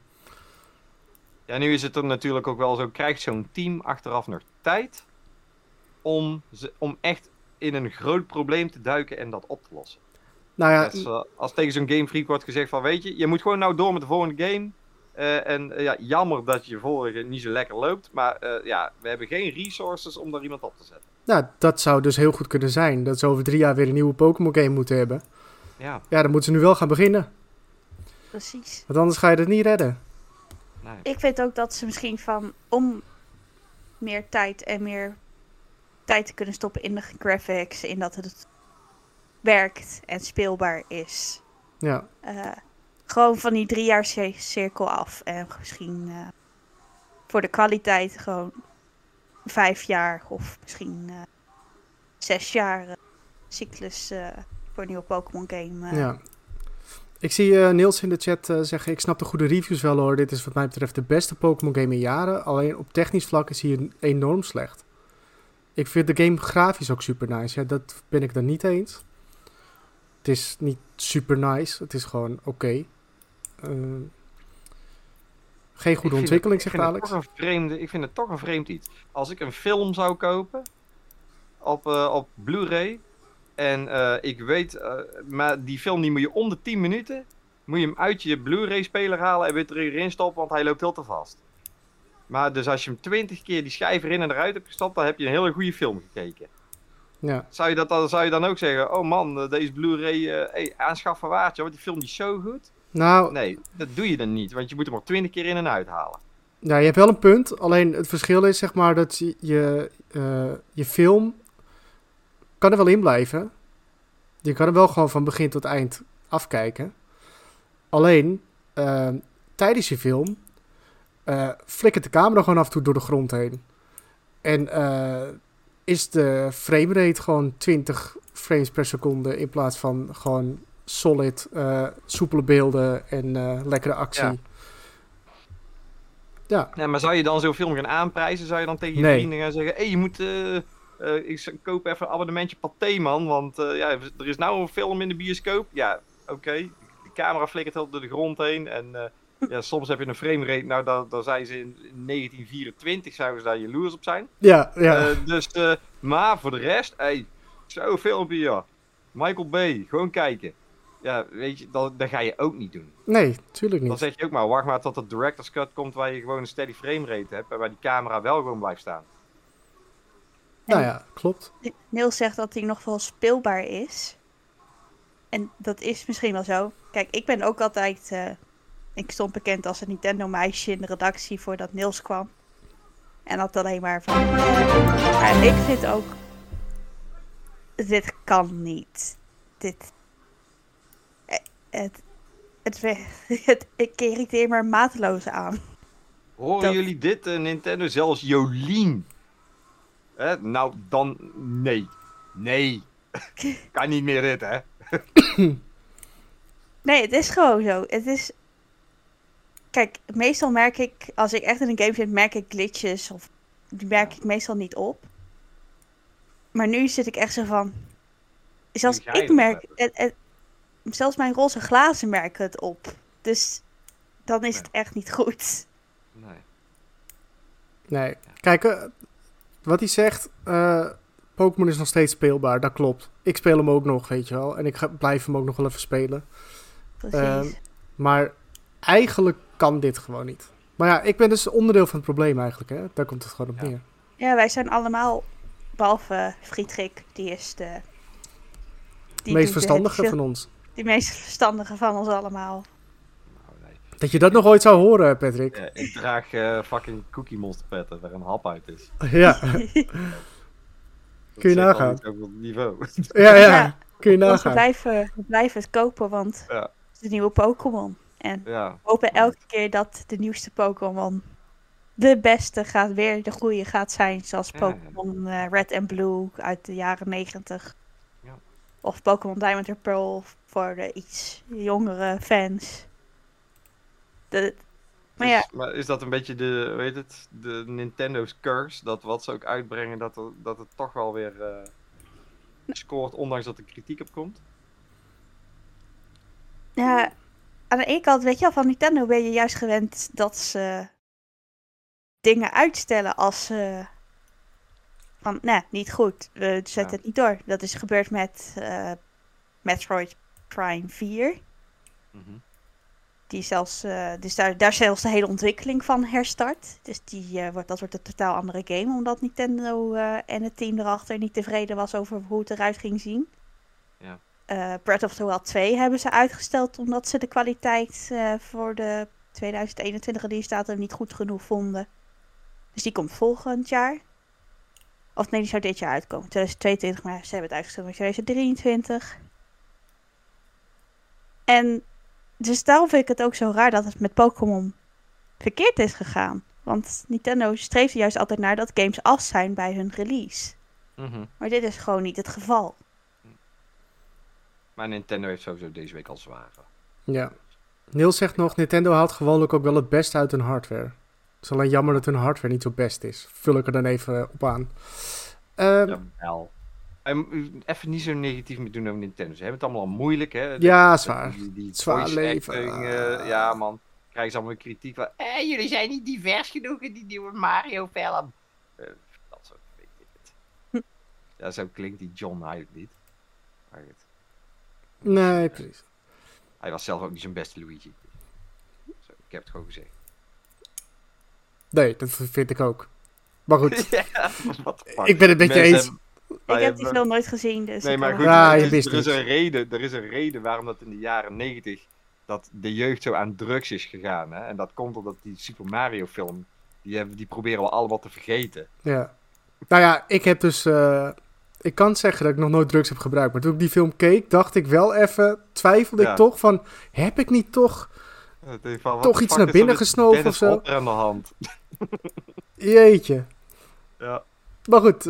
Ja, nu is het er natuurlijk ook wel zo, krijgt zo'n team achteraf nog tijd om echt in een groot probleem te duiken en dat op te lossen. Nou ja, Als tegen zo'n Game Freak wordt gezegd van, weet je moet gewoon nou door met de volgende game. Ja, jammer dat je vorige niet zo lekker loopt, maar ja, we hebben geen resources om daar iemand op te zetten. nou, dat zou dus heel goed kunnen zijn. Dat ze over 3 jaar weer een nieuwe Pokémon game moeten hebben. Ja, Ja, dan moeten ze nu wel gaan beginnen. precies. Want anders ga je het niet redden. nee. Ik vind ook dat ze misschien om meer tijd te kunnen stoppen in de graphics, in dat het werkt en speelbaar is. Ja, Gewoon van die 3 jaar cirkel af. En misschien voor de kwaliteit gewoon 5 jaar of misschien 6 jaar cyclus voor een nieuwe Pokémon game. ja. Ik zie Niels in de chat zeggen, ik snap de goede reviews wel hoor. Dit is wat mij betreft de beste Pokémon game in jaren. Alleen op technisch vlak is hij enorm slecht. Ik vind de game grafisch ook super nice. Ja, dat ben ik dan niet eens. Het is niet super nice. Het is gewoon oké. Geen goede ontwikkeling, zegt Alex. Ik vind het toch een vreemd iets. Als ik een film zou kopen op Blu-ray en ik weet, maar die film die moet je om de 10 minuten, moet je hem uit je Blu-ray speler halen en weer erin stoppen, want hij loopt heel te vast. Maar dus als je hem 20 keer die schijf erin en eruit hebt gestopt, dan heb je een hele goede film gekeken. Ja. Zou je dan ook zeggen, oh man, deze Blu-ray aanschaffen waard, want die film die is zo goed? Nou, Nee, dat doe je dan niet, want je moet hem er 20 keer in en uit halen. ja, je hebt wel een punt. Alleen het verschil is zeg maar dat je film kan er wel in blijven. Je kan er wel gewoon van begin tot eind afkijken. Alleen tijdens je film flikkert de camera gewoon af en toe door de grond heen. En is de framerate gewoon 20 frames per seconde in plaats van gewoon solid, soepele beelden en lekkere actie. Ja. Ja. Ja, maar zou je dan zo'n film gaan aanprijzen? Zou je dan tegen je Nee. vrienden gaan zeggen, je moet, ik koop even een abonnementje Pathé, man, want ja, er is nou een film in de bioscoop. Ja, oké. De camera flikkert heel door de grond heen en ja, soms heb je een framerate, nou, daar zijn ze in 1924, zouden ze daar jaloers op zijn. Ja. Maar voor de rest, zo'n filmpje, ja. Michael Bay, gewoon kijken. Ja, weet je, dat ga je ook niet doen. Nee, tuurlijk Dan niet. zeg je ook maar, wacht maar tot de director's cut komt waar je gewoon een steady framerate hebt en waar die camera wel gewoon blijft staan. Nou ja, klopt. Niels zegt dat hij nog wel speelbaar is. En dat is misschien wel zo. Kijk, ik ben ook altijd... ik stond bekend als een Nintendo-meisje in de redactie voordat Niels kwam. En dat alleen maar van... maar ik vind ook... Dit kan niet. Het irriteert me mateloos aan. Horen Dat- jullie dit, Nintendo? Zelfs Jolien. Nou, dan nee. Nee. Kan niet meer dit, hè? Nee, het is gewoon zo. Het is... Kijk, meestal merk ik, als ik echt in een game zit, merk ik glitches. Of die merk ik meestal niet op. Maar nu zit ik echt zo van... Zelfs Nu ga je ik het merk... zelfs mijn roze glazen merken het op. Dus dan is het echt niet goed. Nee. Nee. Kijk, wat hij zegt, Pokémon is nog steeds speelbaar, dat klopt. Ik speel hem ook nog, weet je wel. En ik blijf hem ook nog wel even spelen. Precies. Maar eigenlijk kan dit gewoon niet. Maar ja, ik ben dus onderdeel van het probleem eigenlijk, hè. Daar komt het gewoon op Ja. neer. Ja, wij zijn allemaal... Behalve Friedrik, die is de... De meest verstandige van ons. Die meest verstandige van ons allemaal. Nou, nee. Dat je dat nog ooit zou horen, Patrick. Ik draag fucking Cookie Monster petten waar een hap uit is. Ja, Dat Kun je zegt al nagaan. iets over het niveau. ja. Ja. Kun je Want we nagaan. blijven het kopen, want Ja. het is de nieuwe Pokémon. En Ja. we hopen elke keer dat de nieuwste Pokémon de beste gaat, weer de goede gaat zijn. Zoals Ja. Pokémon Red en Blue uit de jaren 90. Ja. Of Pokémon Diamond en Pearl voor de iets jongere fans. Maar ja, Maar is dat een beetje de Nintendo's curse? Dat wat ze ook uitbrengen, dat het toch wel weer scoort, ondanks dat er kritiek op komt? ja, aan de ene kant, weet je wel, van Nintendo ben je juist gewend dat ze dingen uitstellen als ze van, nee, niet goed, we zetten Ja. het niet door. Dat is gebeurd met Metroid Prime 4. Mhm. Die zelfs, dus daar zelfs de hele ontwikkeling van herstart. Dus dat wordt een totaal andere game, omdat Nintendo en het team erachter niet tevreden was over hoe het eruit ging zien. Ja. Breath of the Wild 2 hebben ze uitgesteld omdat ze de kwaliteit voor de 2021 release datum niet goed genoeg vonden. Dus die komt volgend jaar. Of nee, die zou dit jaar uitkomen. 2022, maar ze hebben het uitgesteld naar 2023. En dus daarom vind ik het ook zo raar dat het met Pokémon verkeerd is gegaan. Want Nintendo streeft er juist altijd naar dat games af zijn bij hun release. Mhm. Maar dit is gewoon niet het geval. Maar Nintendo heeft sowieso deze week al zware. Ja. Niels zegt nog, Nintendo haalt gewoonlijk ook wel het beste uit hun hardware. Het is alleen jammer dat hun hardware niet zo best is. Vul ik er dan even op aan. Jawel. Even niet zo negatief mee doen over Nintendo. Ze hebben het allemaal al moeilijk, hè? Ja, zwaar. Die Zwaar voice leven. acting, ja, man. Krijgen ze allemaal weer kritiek van... jullie zijn niet divers genoeg in die nieuwe Mario-film. Dat soort, weet ik het. Ja, zo klinkt die John eigenlijk niet. Maar goed. Nee, precies. Hij was zelf ook niet zijn beste Luigi. Zo, ik heb het gewoon gezegd. Nee, dat vind ik ook. Maar goed, Ja, what the fuck. ik ben het met je Mensen eens. hebben- Ik wij heb die hebben- film nooit gezien, dus... Nee, ik maar kan goed, er- Ja, er je is- wist er is niks. er is een reden waarom dat in de jaren 90 dat de jeugd zo aan drugs is gegaan. Hè? En dat komt omdat die Super Mario film, die proberen we allemaal te vergeten. Ja. Nou ja, ik heb dus... ik kan zeggen dat ik nog nooit drugs heb gebruikt. Maar toen ik die film keek, dacht ik wel even... Twijfelde Ja. ik toch van... Heb ik niet toch... Het heeft van, what Toch the iets fuck naar is er binnen met gesnoven Dennis of zo? Hopper aan de hand. Jeetje. Ja. Maar goed,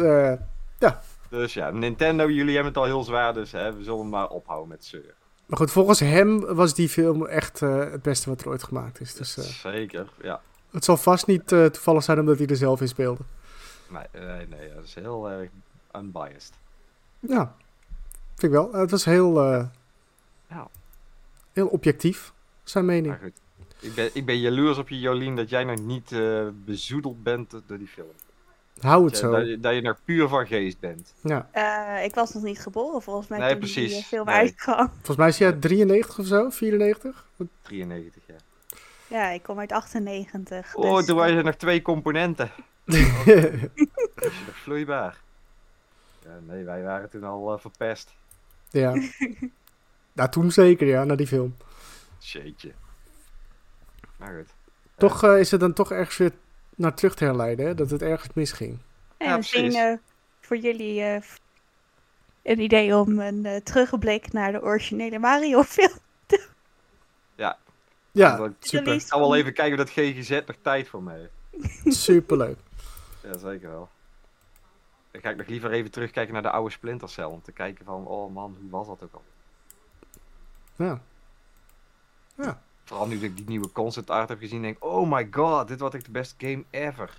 Dus ja, Nintendo, jullie hebben het al heel zwaar, dus hè, we zullen maar ophouden met zeuren. maar goed, volgens hem was die film echt het beste wat er ooit gemaakt is. Dus Zeker, ja. het zal vast niet toevallig zijn omdat hij er zelf in speelde. Nee, dat is heel erg unbiased. Ja, vind ik wel. Het was heel, Ja. heel objectief, zijn mening. Maar goed, ik ben jaloers op je, Jolien, dat jij nog niet bezoedeld bent door die film. Hou het zo. Dat je nog puur van geest bent. Ja. Ik was nog niet geboren volgens mij Nee, toen precies. die film Nee. uitkwam. Volgens mij is hij uit 93 of zo, 94. 93, ja. Ja, ik kom uit 98. Oh, dus, toen waren er nog 2 componenten. Dat is nog vloeibaar. Ja, nee, wij waren toen al verpest. Ja. Nou, toen zeker, ja, na die film. Jeetje. Maar goed. Toch is het dan toch ergens weer naar terug te herleiden, hè? Dat het ergens misging. En Ja, misschien precies. voor jullie een idee om een terugblik naar de originele Mario film. Ja, Ik super. ga wel even kijken of dat GGZ nog tijd voor me heeft. Superleuk. Ja, zeker wel. Dan ga ik nog liever even terugkijken naar de oude Splinter Cell. Om te kijken van, oh man, hoe was dat ook al? Ja. Vooral nu dat ik die nieuwe concept art heb gezien, denk ik, oh my god, dit was echt de beste game ever.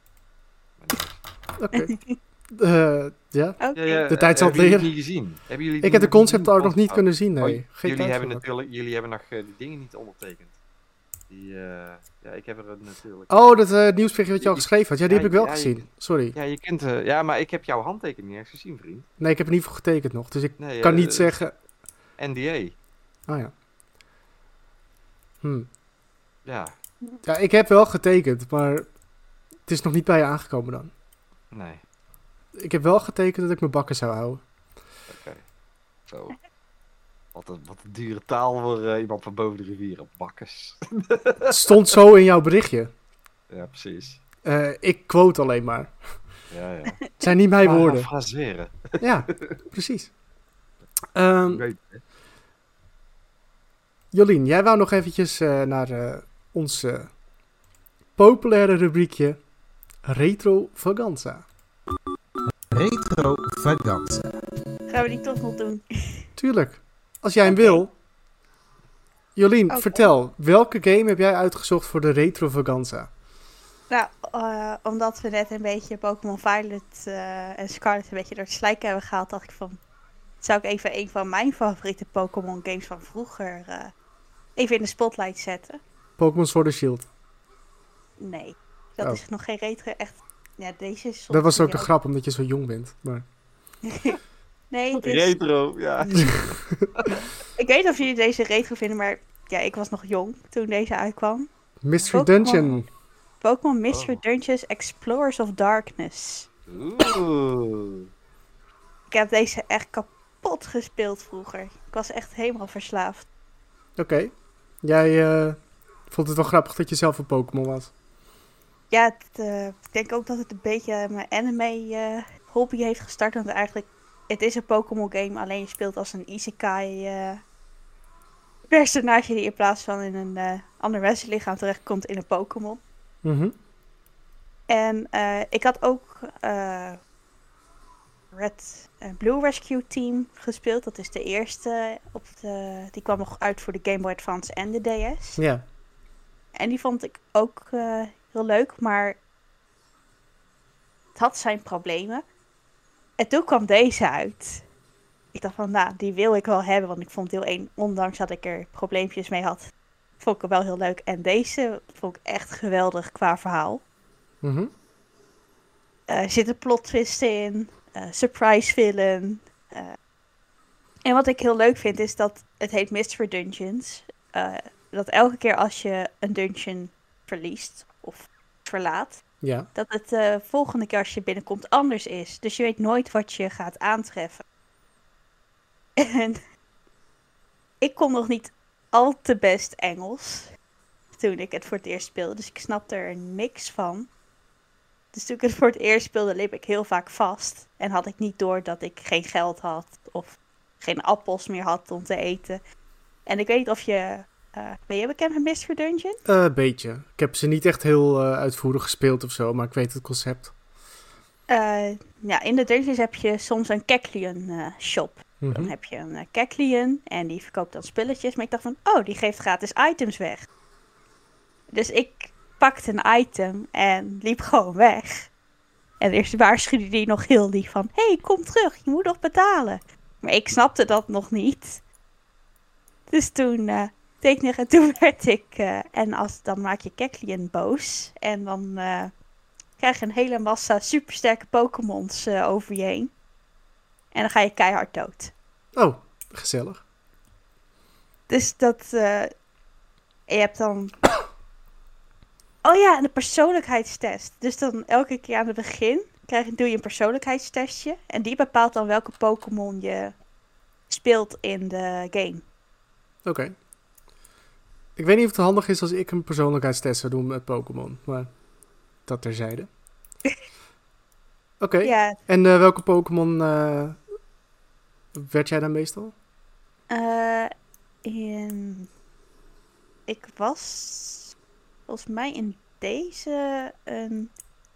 Oké. Ja. Oké. De tijd zal het hebben jullie leren. niet gezien? Hebben jullie Ik heb de nieuwe concept art nog niet concept kunnen zien, art? nee. Oh, Geen tijd voor gehad. jullie hebben nog die dingen niet ondertekend. Ja, ik heb er natuurlijk... Oh, dat nieuwsberichtje wat je al geschreven had. Ja, die Ja, heb ik wel ja, gezien. Sorry. Ja, je kunt... ja, maar ik heb jouw handtekening niet eens gezien, vriend. Nee, ik heb er niet voor getekend nog. Dus ik Nee, kan niet zeggen... NDA. Oh ja. Ja, Ja, ik heb wel getekend, maar het is nog niet bij je aangekomen dan. nee. Ik heb wel getekend dat ik mijn bakken zou houden. Oké. Zo. Wat een dure taal voor iemand van boven de rivier. Bakkes. Het stond zo in jouw berichtje. Ja, precies. Ik quote alleen maar. Ja, ja. Het zijn niet mijn woorden. Parafraseren. Ja, precies. Weet je. Jolien, jij wou nog eventjes naar ons populaire rubriekje Retro Vaganza. Retro Vaganza. Gaan we die toch nog doen? Tuurlijk. Als jij hem Oké. wil. Jolien, Oké. vertel. Welke game heb jij uitgezocht voor de Retro Vaganza? Nou, omdat we net een beetje Pokémon Violet en Scarlet een beetje door het slijk hebben gehaald, dacht ik van... Zou ik even een van mijn favoriete Pokémon games van vroeger even in de spotlight zetten? Pokémon Sword and Shield. Nee, dat Oh. is nog geen retro, echt... Ja, deze is... Dat was ook soms de grap, omdat je zo jong bent. Maar... Nee, het is... Retro, ja. Ik weet niet of jullie deze retro vinden, maar ja, ik was nog jong toen deze uitkwam. Mystery Pokémon. Dungeon. Pokémon Mystery Oh. Dungeons Explorers of Darkness. Oeh. Ik heb deze echt kapot gespeeld vroeger. Ik was echt helemaal verslaafd. Oké. Jij vond het wel grappig dat je zelf een Pokémon was. Ja, ik denk ook dat het een beetje mijn anime hobby heeft gestart. Want eigenlijk, het is een Pokémon game, alleen je speelt als een isekai personage die in plaats van in een ander mensenlichaam terechtkomt in een Pokémon. Mhm. En ik had ook Red Blue Rescue Team gespeeld. Dat is de eerste. Die kwam nog uit voor de Game Boy Advance en de DS. Ja. En die vond ik ook heel leuk, maar het had zijn problemen. En toen kwam deze uit. Ik dacht van, nou, die wil ik wel hebben, want ik vond deel 1, ondanks dat ik er probleempjes mee had, vond ik hem wel heel leuk. En deze vond ik echt geweldig qua verhaal. Mhm. Er zitten plot twists in, surprise villain. En wat ik heel leuk vind is dat het heet Mystery Dungeons. Dat elke keer als je een dungeon verliest of verlaat, Ja. dat het de volgende keer als je binnenkomt anders is. Dus je weet nooit wat je gaat aantreffen. En ik kon nog niet al te best Engels toen ik het voor het eerst speelde. Dus ik snapte er niks van. Dus toen ik het voor het eerst speelde, liep ik heel vaak vast. En had ik niet door dat ik geen geld had of geen appels meer had om te eten. En ik weet niet of je... ben je bekend met Mystery Dungeon? Beetje. Ik heb ze niet echt heel uitvoerig gespeeld of zo, maar ik weet het concept. Ja, in de dungeons heb je soms een Kecleon shop. Mhm. Dan heb je een Kecleon en die verkoopt dan spulletjes. Maar ik dacht van, oh, die geeft gratis items weg. Dus ik pakte een item en liep gewoon weg. En eerst waarschuwde die nog heel lief van, hey, kom terug, je moet nog betalen. Maar ik snapte dat nog niet. Dus toen toen werd ik... dan maak je Kecleon boos. En dan krijg je een hele massa supersterke Pokémons over je heen. En dan ga je keihard dood. Oh, gezellig. Dus dat... je hebt dan... Oh ja, en de persoonlijkheidstest. Dus dan elke keer aan het begin doe je een persoonlijkheidstestje. En die bepaalt dan welke Pokémon je speelt in de game. Oké. Ik weet niet of het handig is als ik een persoonlijkheidstest zou doen met Pokémon, maar dat terzijde. Oké. Ja, En welke Pokémon werd jij dan meestal? ik ik was volgens mij in deze een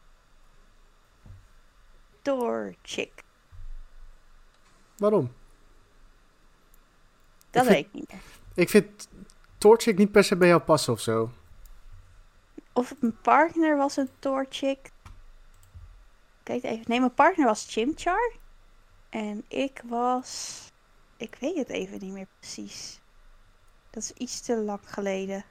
Thor-chick. Waarom? Dat Ik weet ik niet meer. Ik vind Torchic niet per se bij jou passen of zo. Of mijn partner was een Thor-chick. Kijk even. Nee, mijn partner was Chimchar. En ik was... Ik weet het even niet meer precies. Dat is iets te lang geleden.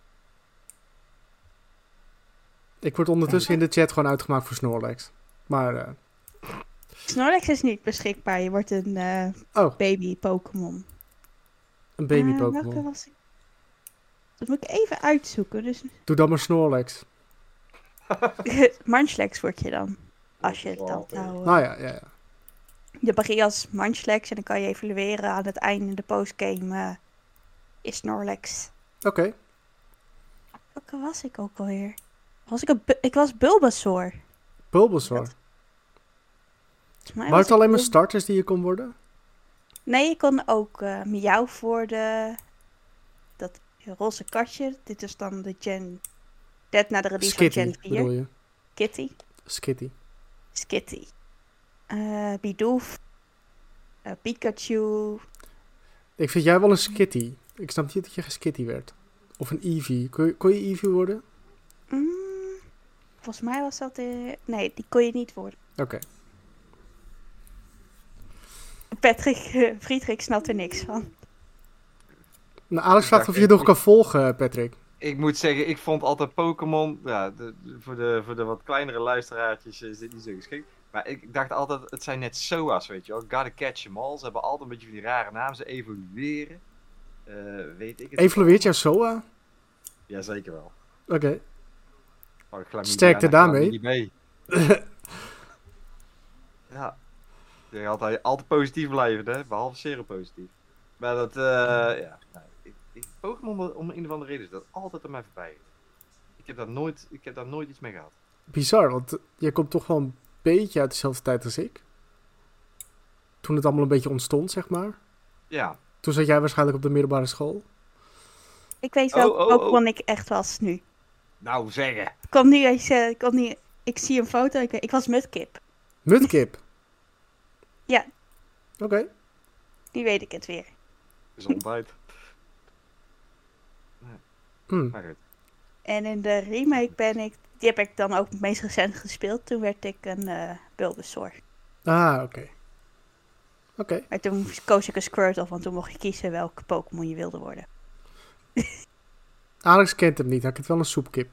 Ik word ondertussen in de chat gewoon uitgemaakt voor Snorlax. Maar, Snorlax is niet beschikbaar. Je wordt een baby Pokémon. een baby Welke Pokémon. was ik? Dat moet ik even uitzoeken. Dus Doe dan maar Snorlax. Munchlax word je dan. Als je het dan nou... Nou ja. Je begint als Munchlax en dan kan je evalueren aan het einde de postgame is Snorlax. Oké. Welke was ik ook alweer? Ik was Bulbasaur. Bulbasaur. Volgens mij Maar was het alleen ik maar starters die je kon worden? Nee, je kon ook Miauw worden. Dat roze katje. Dit is dan de Gen... Net na de release van Skitty, Gen 4. bedoel je? Kitty. Skitty. Bidoof. Pikachu. Ik vind jij wel een Skitty. Ik snap niet dat je geen Skitty werd. Of een Eevee. Kon je Eevee worden? Volgens mij was dat... Nee, die kon je niet worden. Oké. Patrick, Friedrich snapt er niks van. Nou, Alex vraagt of je het nog kan volgen, Patrick. Ik moet zeggen, ik vond altijd Pokémon, ja, voor de wat kleinere luisteraartjes is dit niet zo geschikt. Maar ik dacht altijd, het zijn net SOA's, weet je wel. Gotta catch 'em all. Ze hebben altijd een beetje van die rare namen. Ze evolueren. Weet ik het. Evalueert jouw SOA? Jazeker wel. Oké. Oh, chlamydia, Sterkte daarmee. mee. Ja. Je altijd positief blijven, hè. Behalve seropositief. Maar dat, ja. Nou, Pokémon, om een of andere reden, is dat altijd aan mij voorbij. Ik heb daar nooit iets mee gehad. Bizar, want jij komt toch wel een beetje uit dezelfde tijd als ik. Toen het allemaal een beetje ontstond, zeg maar. Ja. Toen zat jij waarschijnlijk op de middelbare school. Ik weet welke Pokémon ik echt was nu. Nou, zeggen. Ik zie een foto. Ik was Mudkip. Mudkip? Ja. Oké. Nu weet ik het weer. Gezondheid. Maar goed. En in de remake die heb ik dan ook het meest recent gespeeld. Toen werd ik een Bulbasaur. Ah, oké. Maar toen koos ik een Squirtle, want toen mocht je kiezen welke Pokémon je wilde worden. Alex kent hem niet, hij kent wel een soepkip.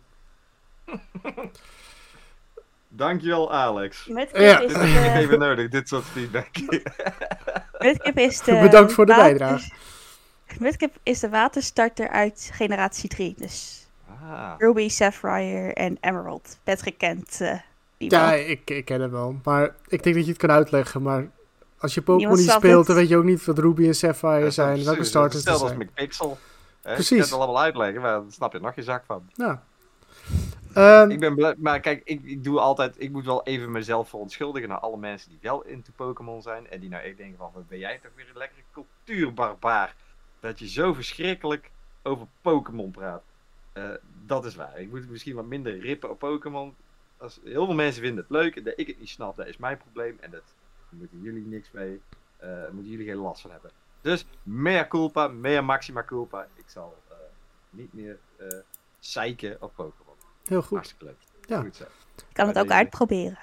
Dankjewel, Alex. Mudkip Dit heb ik even nodig, dit soort feedback. Mudkip is de Bedankt voor de bijdrage. Mudkip is de waterstarter uit generatie 3. Dus Ruby, Sapphire en Emerald. Patrick kent die wel. Ja, ik ken hem wel. Maar ik denk dat je het kan uitleggen. Maar als je Pokémon Niemand niet snapt speelt, het. dan weet je ook niet wat Ruby en Sapphire zijn. Welke starters er Stel als zijn. McPixel. Precies. Ik kan het allemaal uitleggen, maar daar snap je nog geen zak van. Ja. Ik ben blij, maar kijk, ik doe altijd, ik moet wel even mezelf verontschuldigen naar alle mensen die wel into Pokémon zijn. En die nou echt denken van, wat ben jij toch weer een lekkere cultuurbarbaar. Dat je zo verschrikkelijk over Pokémon praat. Dat is waar. Ik moet misschien wat minder rippen op Pokémon. Heel veel mensen vinden het leuk en dat ik het niet snap, dat is mijn probleem. En dat moeten jullie niks mee, moeten jullie geen last van hebben. Dus, mea culpa, mea maxima culpa. Ik zal niet meer zeiken op Pokémon. Heel goed. Hartstikke leuk. Ja. Goed zo. Ik kan het ook uitproberen.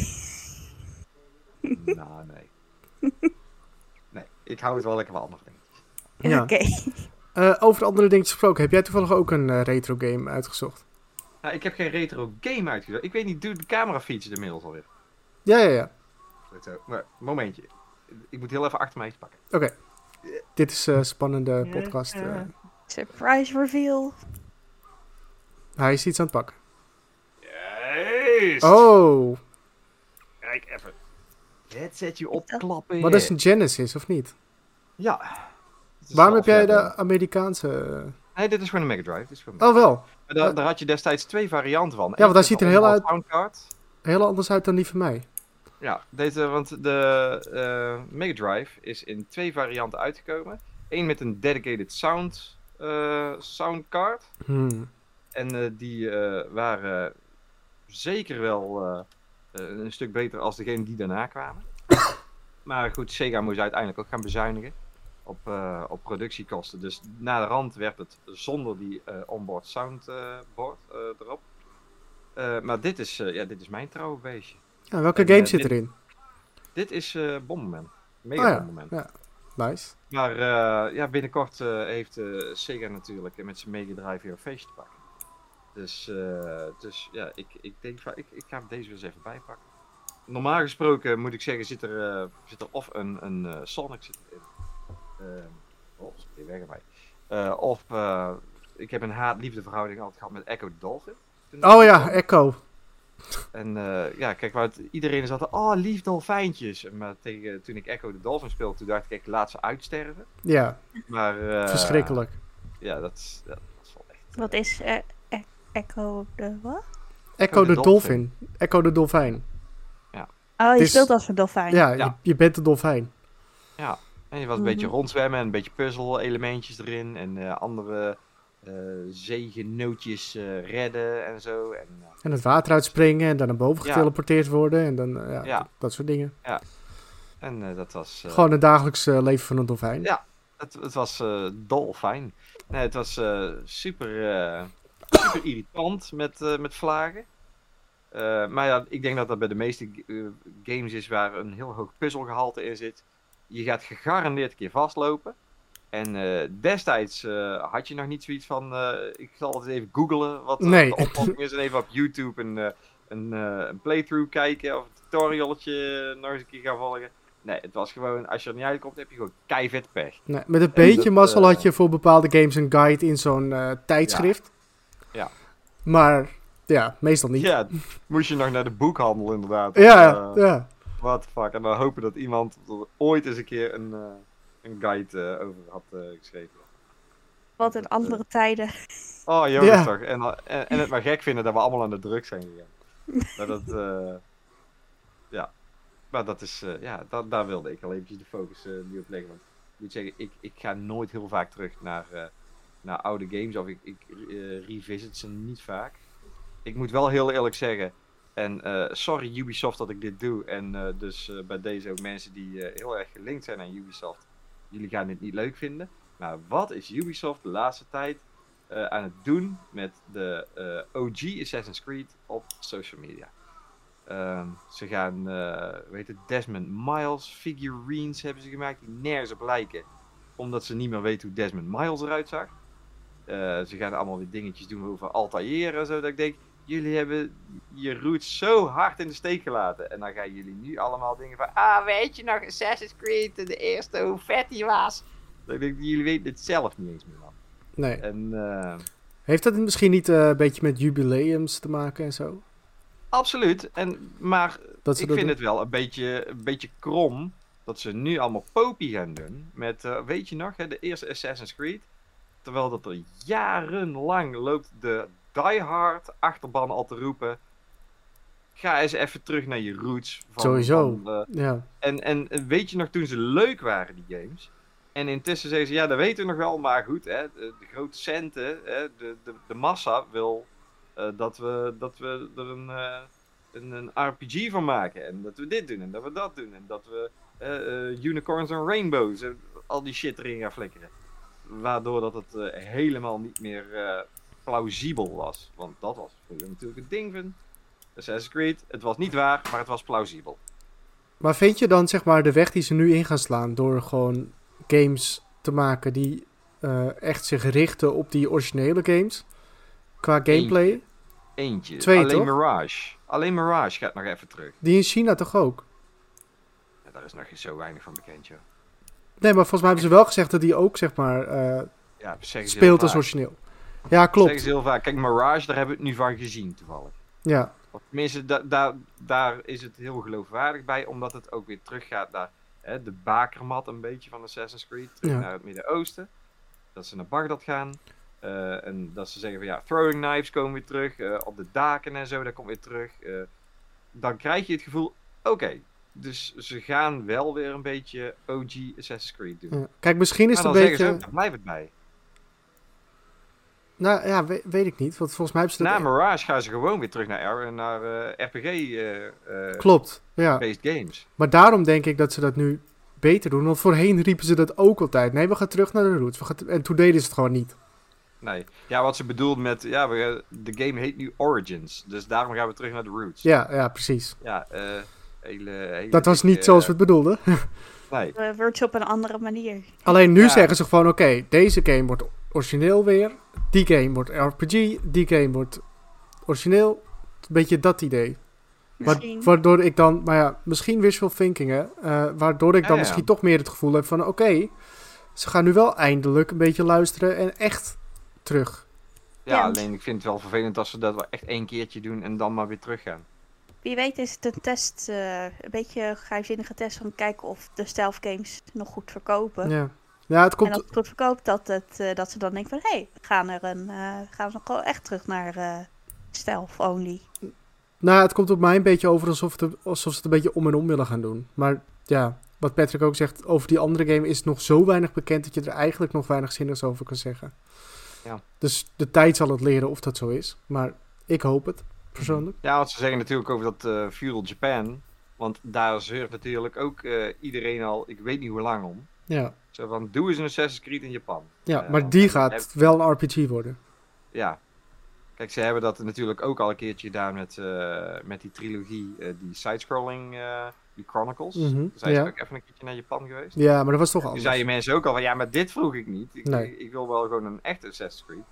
Nou, nee. Nee, ik hou het wel lekker wel andere dingen. Ja. Oké. Over andere dingen gesproken, heb jij toevallig ook een retro game uitgezocht? Nou, ik heb geen retro game uitgezocht. Ik weet niet, doe de camera features inmiddels alweer. Ja. Goed zo. Maar, momentje. Ik moet heel even achter mij iets pakken. Oké. Dit is een spannende podcast. Surprise reveal. Hij is iets aan het pakken. Juist! Oh, Kijk even. Headsetje opklappen. maar dat is een Genesis, of niet? Ja. Het is Waarom half heb jij jaar de Amerikaanse... Nee, dit is gewoon een Mega Drive. Dit is gewoon Oh, wel. Maar daar had je destijds 2 varianten van. want hij ziet er heel uit... Soundcard. heel anders uit dan die van mij. Ja, want de Mega Drive is in 2 varianten uitgekomen. Eén met een dedicated sound soundcard. Hmm. En die waren zeker wel een stuk beter als degene die daarna kwamen. Maar goed, Sega moest uiteindelijk ook gaan bezuinigen op productiekosten. Dus na de rand werd het zonder die onboard soundboard erop. Maar dit is mijn trouwe beestje. Ja, welke game zit erin? Dit is Bomberman. Mega Bomberman. Ja, nice. Maar binnenkort heeft Sega natuurlijk met zijn Mega Drive weer een feestje te pakken. Dus ja, ik denk van, ik ga deze weer eens even bijpakken. Normaal gesproken moet ik zeggen, zit er of een Sonic zit erin. Is weer weg erbij. Of ik heb een haat-liefde verhouding altijd gehad met Echo the Dolphin. Oh ja, Echo. En kijk, iedereen is altijd, lief dolfijntjes. Maar toen ik Echo the Dolphin speelde, toen dacht ik, laat ze uitsterven. Ja, maar, verschrikkelijk. Ja, dat is wel echt... Wat is Echo de wat? Echo de Dolphin. Echo de Dolfijn. Oh, je speelt als een dolfijn. Ja. Je bent een dolfijn. Ja, en je was een beetje rondzwemmen en een beetje puzzel-elementjes erin. En andere zeegenootjes redden en zo. En het water uitspringen en dan naar boven geteleporteerd worden. En dan, dat soort dingen. Ja, en dat was... Gewoon het dagelijks leven van een dolfijn. Ja, het was dolfijn. Nee, het was super irritant met vlagen. Maar ja, ik denk dat dat bij de meeste games is waar een heel hoog puzzelgehalte in zit. Je gaat gegarandeerd een keer vastlopen. En destijds had je nog niet zoiets van... ik zal het even googlen wat de oplossing is. En even op YouTube een playthrough kijken. Of een tutorialetje nog eens een keer gaan volgen. Nee, het was gewoon... Als je er niet uitkomt, heb je gewoon keivet pech. Nee, met een beetje mazzel had je voor bepaalde games een guide in zo'n tijdschrift. Ja. Maar... Ja, meestal niet. Ja, moest je nog naar de boekhandel inderdaad. Ja. What the fuck. En dan hopen dat iemand er ooit eens een keer een guide over had geschreven. Wat in andere tijden. Oh, jongens toch. En het maar gek vinden dat we allemaal aan de druk zijn gegaan. Maar dat... Maar dat is... daar wilde ik al eventjes de focus nu op leggen. Want ik moet zeggen, ik ga nooit heel vaak terug naar oude games. Of ik revisit ze niet vaak. Ik moet wel heel eerlijk zeggen, en sorry Ubisoft dat ik dit doe, en dus bij deze ook mensen die heel erg gelinkt zijn aan Ubisoft, jullie gaan dit niet leuk vinden, maar wat is Ubisoft de laatste tijd aan het doen met de OG Assassin's Creed op social media? Ze gaan, Desmond Miles figurines hebben ze gemaakt die nergens op lijken, omdat ze niet meer weten hoe Desmond Miles eruit zag. Ze gaan allemaal weer dingetjes doen over Altair en zo, dat ik denk, jullie hebben je roots zo hard in de steek gelaten. En dan gaan jullie nu allemaal dingen van... weet je nog Assassin's Creed, de eerste, hoe vet die was? Dat ik denk, jullie weten het zelf niet eens meer, man. Nee. En, heeft dat misschien niet een beetje met jubileums te maken en zo? Absoluut. Maar ik vind het wel een beetje krom... dat ze nu allemaal popie gaan doen. Met, weet je nog, de eerste Assassin's Creed... Terwijl dat er jarenlang loopt de diehard achterban al te roepen. Ga eens even terug naar je roots. Sowieso, ja. En weet je nog toen ze leuk waren, die games? En intussen zeggen ze, ja dat weten we nog wel, maar goed. Hè, de grote centen, de massa wil dat we er een RPG van maken. En dat we dit doen en dat we dat doen. En dat we unicorns en rainbows, al die shit erin gaan flikkeren. Waardoor dat het helemaal niet meer plausibel was. Want dat was vroeger natuurlijk het ding van Assassin's Creed. Het was niet waar, maar het was plausibel. Maar vind je dan zeg maar de weg die ze nu in gaan slaan... door gewoon games te maken die echt zich richten op die originele games... qua gameplay? Eentje. 2, Alleen toch? Mirage. Alleen Mirage gaat nog even terug. Die in China toch ook? Ja, daar is nog zo weinig van bekend, joh. Nee, maar volgens mij hebben ze wel gezegd dat die ook, zeg maar, speelt als origineel. Ja, klopt. Zeggen ze heel vaak. Kijk, Mirage, daar hebben we het nu van gezien, toevallig. Ja. Of tenminste, daar is het heel geloofwaardig bij, omdat het ook weer teruggaat naar de bakermat een beetje van Assassin's Creed. Terug naar het Midden-Oosten. Dat ze naar Bagdad gaan. En dat ze zeggen van ja, throwing knives komen weer terug. Op de daken en zo, dat komt weer terug. Dan krijg je het gevoel, oké. Dus ze gaan wel weer een beetje OG Assassin's Creed doen. Ja. Kijk, misschien is het een beetje... Daar blijft het bij. Nou ja, weet ik niet. Want volgens mij hebben ze Na dat... Mirage gaan ze gewoon weer terug naar Klopt, ja. RPG-based games. Maar daarom denk ik dat ze dat nu beter doen. Want voorheen riepen ze dat ook altijd. Nee, we gaan terug naar de roots. En toen deden ze het gewoon niet. Nee. Ja, wat ze bedoelt met... Ja, de game heet nu Origins. Dus daarom gaan we terug naar de roots. Ja, precies. Ja, hele Dat was dikke, niet zoals we het bedoelden. Nee. Wordt op een andere manier. Alleen nu Ja. zeggen ze gewoon, oké, deze game wordt origineel weer. Die game wordt RPG. Die game wordt origineel. Een beetje dat idee. Misschien. Waardoor ik dan, maar ja, misschien wishful thinking, hè. Waardoor ik dan Ja. misschien toch meer het gevoel heb van, oké, ze gaan nu wel eindelijk een beetje luisteren en echt terug. Ja, Ja. alleen ik vind het wel vervelend als ze dat wel echt 1 keertje doen en dan maar weer teruggaan. Wie weet is het een test, een beetje geheimzinnige test om te kijken of de stealth games nog goed verkopen. Ja, ja het En komt... als het goed verkoopt, dat ze dan denken van, hé, gaan we nog wel echt terug naar stealth only. Nou, het komt op mij een beetje over alsof ze het een beetje om en om willen gaan doen. Maar ja, wat Patrick ook zegt, over die andere game is nog zo weinig bekend dat je er eigenlijk nog weinig zinnigs over kan zeggen. Ja. Dus de tijd zal het leren of dat zo is. Maar ik hoop het, persoonlijk. Ja, want ze zeggen natuurlijk over dat Feudal Japan. Want daar zeurt natuurlijk ook iedereen al, ik weet niet hoe lang om. Ja, Zo van, doe eens een Assassin's Creed in Japan. ja maar die gaat heb- wel een RPG worden. Ja. Kijk, ze hebben dat natuurlijk ook al een keertje gedaan met die trilogie, die sidescrolling, die Chronicles. Mhm, Toen zijn ja. ze ook even een keertje naar Japan geweest. Ja, maar dat was toch Toen anders. zeiden mensen ook al van, ja, maar dit vroeg ik niet. Nee. Ik wil wel gewoon een echte Assassin's Creed.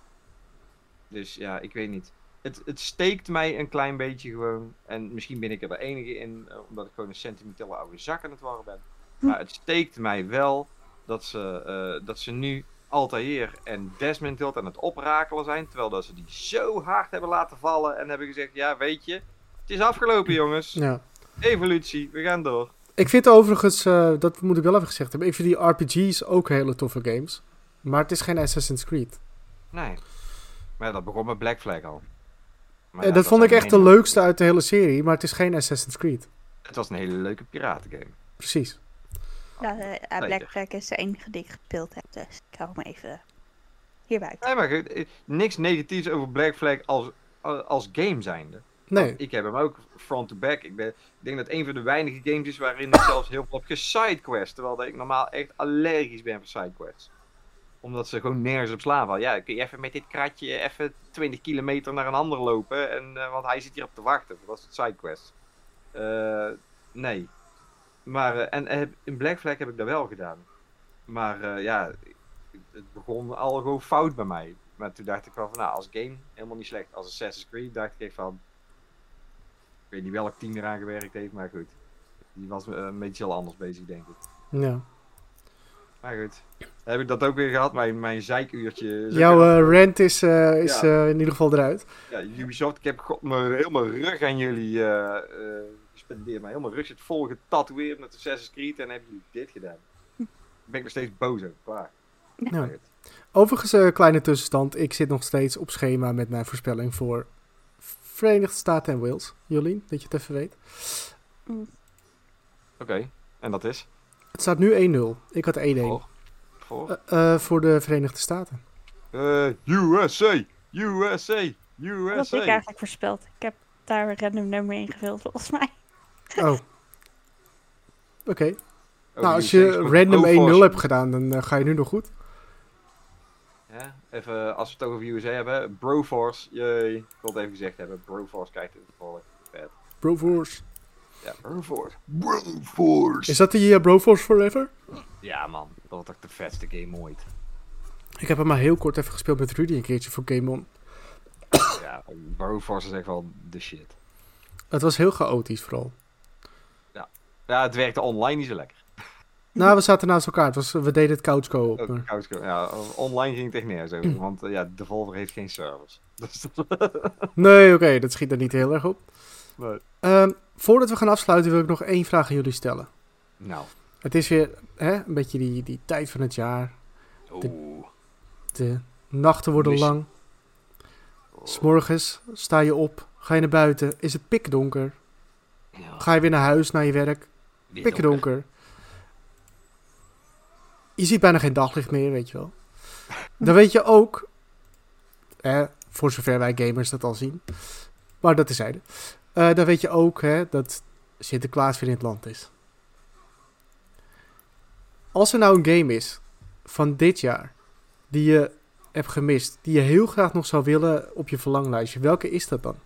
Dus ja, ik weet niet. Het steekt mij een klein beetje gewoon. En misschien ben ik er de enige in, omdat ik gewoon een sentimentele oude zak aan het worden ben. Maar het steekt mij wel dat ze nu Altair en Desmond Hill aan het oprakelen zijn. Terwijl dat ze die zo hard hebben laten vallen en hebben gezegd, ja, weet je, het is afgelopen, jongens. Ja. Evolutie, we gaan door. Ik vind overigens, dat moet ik wel even gezegd hebben, ik vind die RPG's ook hele toffe games. Maar het is geen Assassin's Creed. Nee. Maar ja, dat begon met Black Flag al. Maar Dat ja, vond ik zijn echt de meningen. leukste uit de hele serie, maar het is geen Assassin's Creed. Het was een hele leuke piratengame. Precies. Ja, Black Zeker. Flag is de enige die ik gespeeld heb, dus ik hou hem even hierbij. Nee, maar goed, niks negatiefs over Black Flag als game zijnde. Nee. Want ik heb hem ook front-to-back. Ik denk dat een van de weinige games is waarin ik zelfs heel veel heb gesidequest. Terwijl dat ik normaal echt allergisch ben voor sidequests. Omdat ze gewoon nergens op slaan. Van, ja, kun je even met dit kratje even 20 kilometer naar een ander lopen. Want hij zit hier op te wachten. Dat is het sidequest. Nee. Maar in Black Flag heb ik dat wel gedaan. Maar ja, het begon al gewoon fout bij mij. Maar toen dacht ik wel van, nou, als game helemaal niet slecht. Als Assassin's Creed dacht ik van... Ik weet niet welk team eraan gewerkt heeft, maar goed. Die was een beetje heel anders bezig, denk ik. Ja. Maar goed. Heb ik dat ook weer gehad, mijn zeikuurtje. is ook Jouw weer- rant is in ieder geval eruit. Ja, Ubisoft, ik heb heel mijn rug aan jullie gespendeerd. Mijn hele rug zit vol getatoeëerd met Assassin's Creed en hebben jullie dit gedaan. Daar ben ik nog steeds boos over, klaar. Ja. Maar goed. Overigens, kleine tussenstand. Ik zit nog steeds op schema met mijn voorspelling voor Verenigde Staten en Wales. Jolien, dat je het even weet. Oké, en dat is? Het staat nu 1-0. Ik had 1-1. Voor? Voor de Verenigde Staten. USA! USA! Wat had USA! ik eigenlijk voorspeld? Ik heb daar een random nummer ingevuld, volgens mij. Oh. Oké. Oh, Nou, als USA je is gewoon random 1-0 Broforce. hebt gedaan, dan ga je nu nog goed. Ja, even als we het over USA hebben. Broforce, jee. Ik wil het even gezegd hebben. Broforce krijgt het vervolg. Vet. Broforce. Ja, Broforce. Broforce! Is dat die Broforce Forever? Ja man, dat was toch de vetste game ooit. Ik heb hem maar heel kort even gespeeld met Rudy een keertje voor Game On. Ja, Broforce is echt wel de shit. Het was heel chaotisch vooral. Ja, het werkte online niet zo lekker. Nou, we zaten naast elkaar. We deden het couch co-op. Ook ja, online ging het echt nergens over. Want ja, Devolver heeft geen servers. Dus Nee, oké, dat schiet er niet heel erg op. nee. Voordat we gaan afsluiten wil ik nog 1 vraag aan jullie stellen. Nou. Het is weer een beetje die tijd van het jaar. Oeh. De nachten worden Missie. lang. 'S Morgens sta je op, ga je naar buiten, is het pikdonker. Ja, Ga je weer naar huis, naar je werk, dit pikdonker. Je ziet bijna geen daglicht meer, weet je wel. Dan weet je ook, Voor zover wij gamers dat al zien. Maar dat terzijde. Dan weet je ook dat Sinterklaas weer in het land is. Als er nou een game is van dit jaar die je hebt gemist, die je heel graag nog zou willen op je verlanglijstje, welke is dat dan?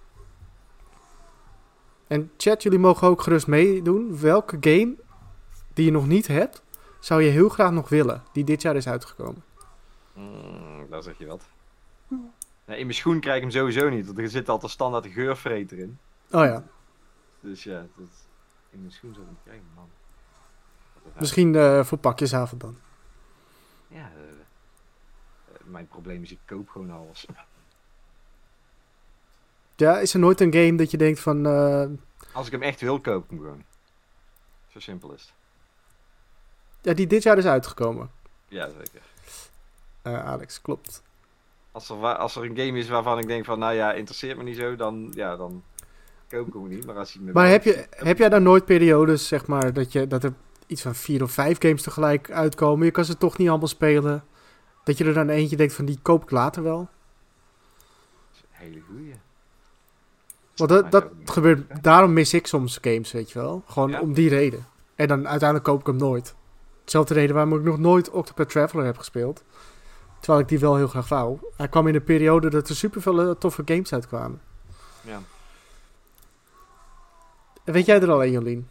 En chat, jullie mogen ook gerust meedoen. Welke game die je nog niet hebt, zou je heel graag nog willen, die dit jaar is uitgekomen? Daar zeg je wat. Nee, in mijn schoen krijg ik hem sowieso niet, want er zit altijd standaard een geurvreter in. Oh ja. Dus ja, in mijn schoen zou ik niet krijgen, man. Misschien voor pakjesavond dan. Ja, mijn probleem is, ik koop gewoon alles. Ja, is er nooit een game dat je denkt van... Als ik hem echt wil, koop ik hem gewoon. Zo simpel is het. Ja, die dit jaar is uitgekomen. Ja, zeker. Alex, klopt. Als er een game is waarvan ik denk van, nou ja, interesseert me niet zo, dan koop ik hem niet. Maar als hij Maar heb jij dan nooit periodes, zeg maar, dat er iets van 4 of 5 games tegelijk uitkomen, je kan ze toch niet allemaal spelen, dat je er dan eentje denkt van, die koop ik later wel? Dat is een hele goeie. Want dat gebeurt, daarom mis ik soms games, weet je wel. Gewoon Ja? om die reden. En dan uiteindelijk koop ik hem nooit. Hetzelfde reden waarom ik nog nooit Octopath Traveler heb gespeeld. Terwijl ik die wel heel graag wou. Hij kwam in een periode dat er superveel toffe games uitkwamen. Ja. En weet jij er al een, Jolien?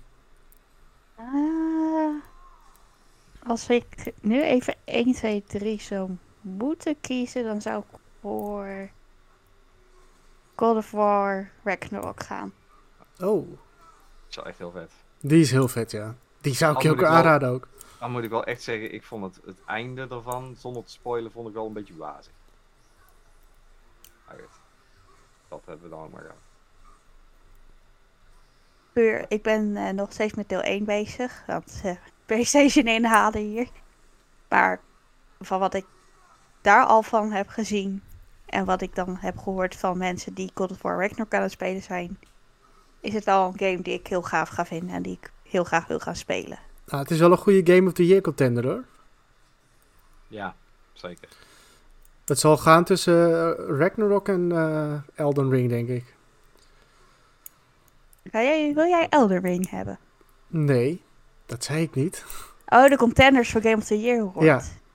Als ik nu even 1, 2, 3 zou moeten kiezen, dan zou ik voor God of War Ragnarok gaan. Oh, Dat is wel echt heel vet. die is heel vet, ja. Die zou ik Al je moet ook ik wel- aanraden ook. Dan moet ik wel echt zeggen, ik vond het einde ervan, zonder te spoilen, vond ik wel een beetje wazig. Maar goed, dat hebben we dan ook maar gehad. Puur, ik ben nog steeds met deel 1 bezig. Want PlayStation inhalen hier. Maar van wat ik daar al van heb gezien. En wat ik dan heb gehoord van mensen die God of War Ragnarok aan het spelen zijn. Is het wel een game die ik heel gaaf ga vinden. En die ik heel graag wil gaan spelen. Nou, het is wel een goede Game of the Year contender, hoor. Ja, zeker. Het zal gaan tussen Ragnarok en Elden Ring, denk ik. Wil jij Elden Ring hebben? Nee, dat zei ik niet. Oh, de contenders voor Game of the Year hoort. Ja.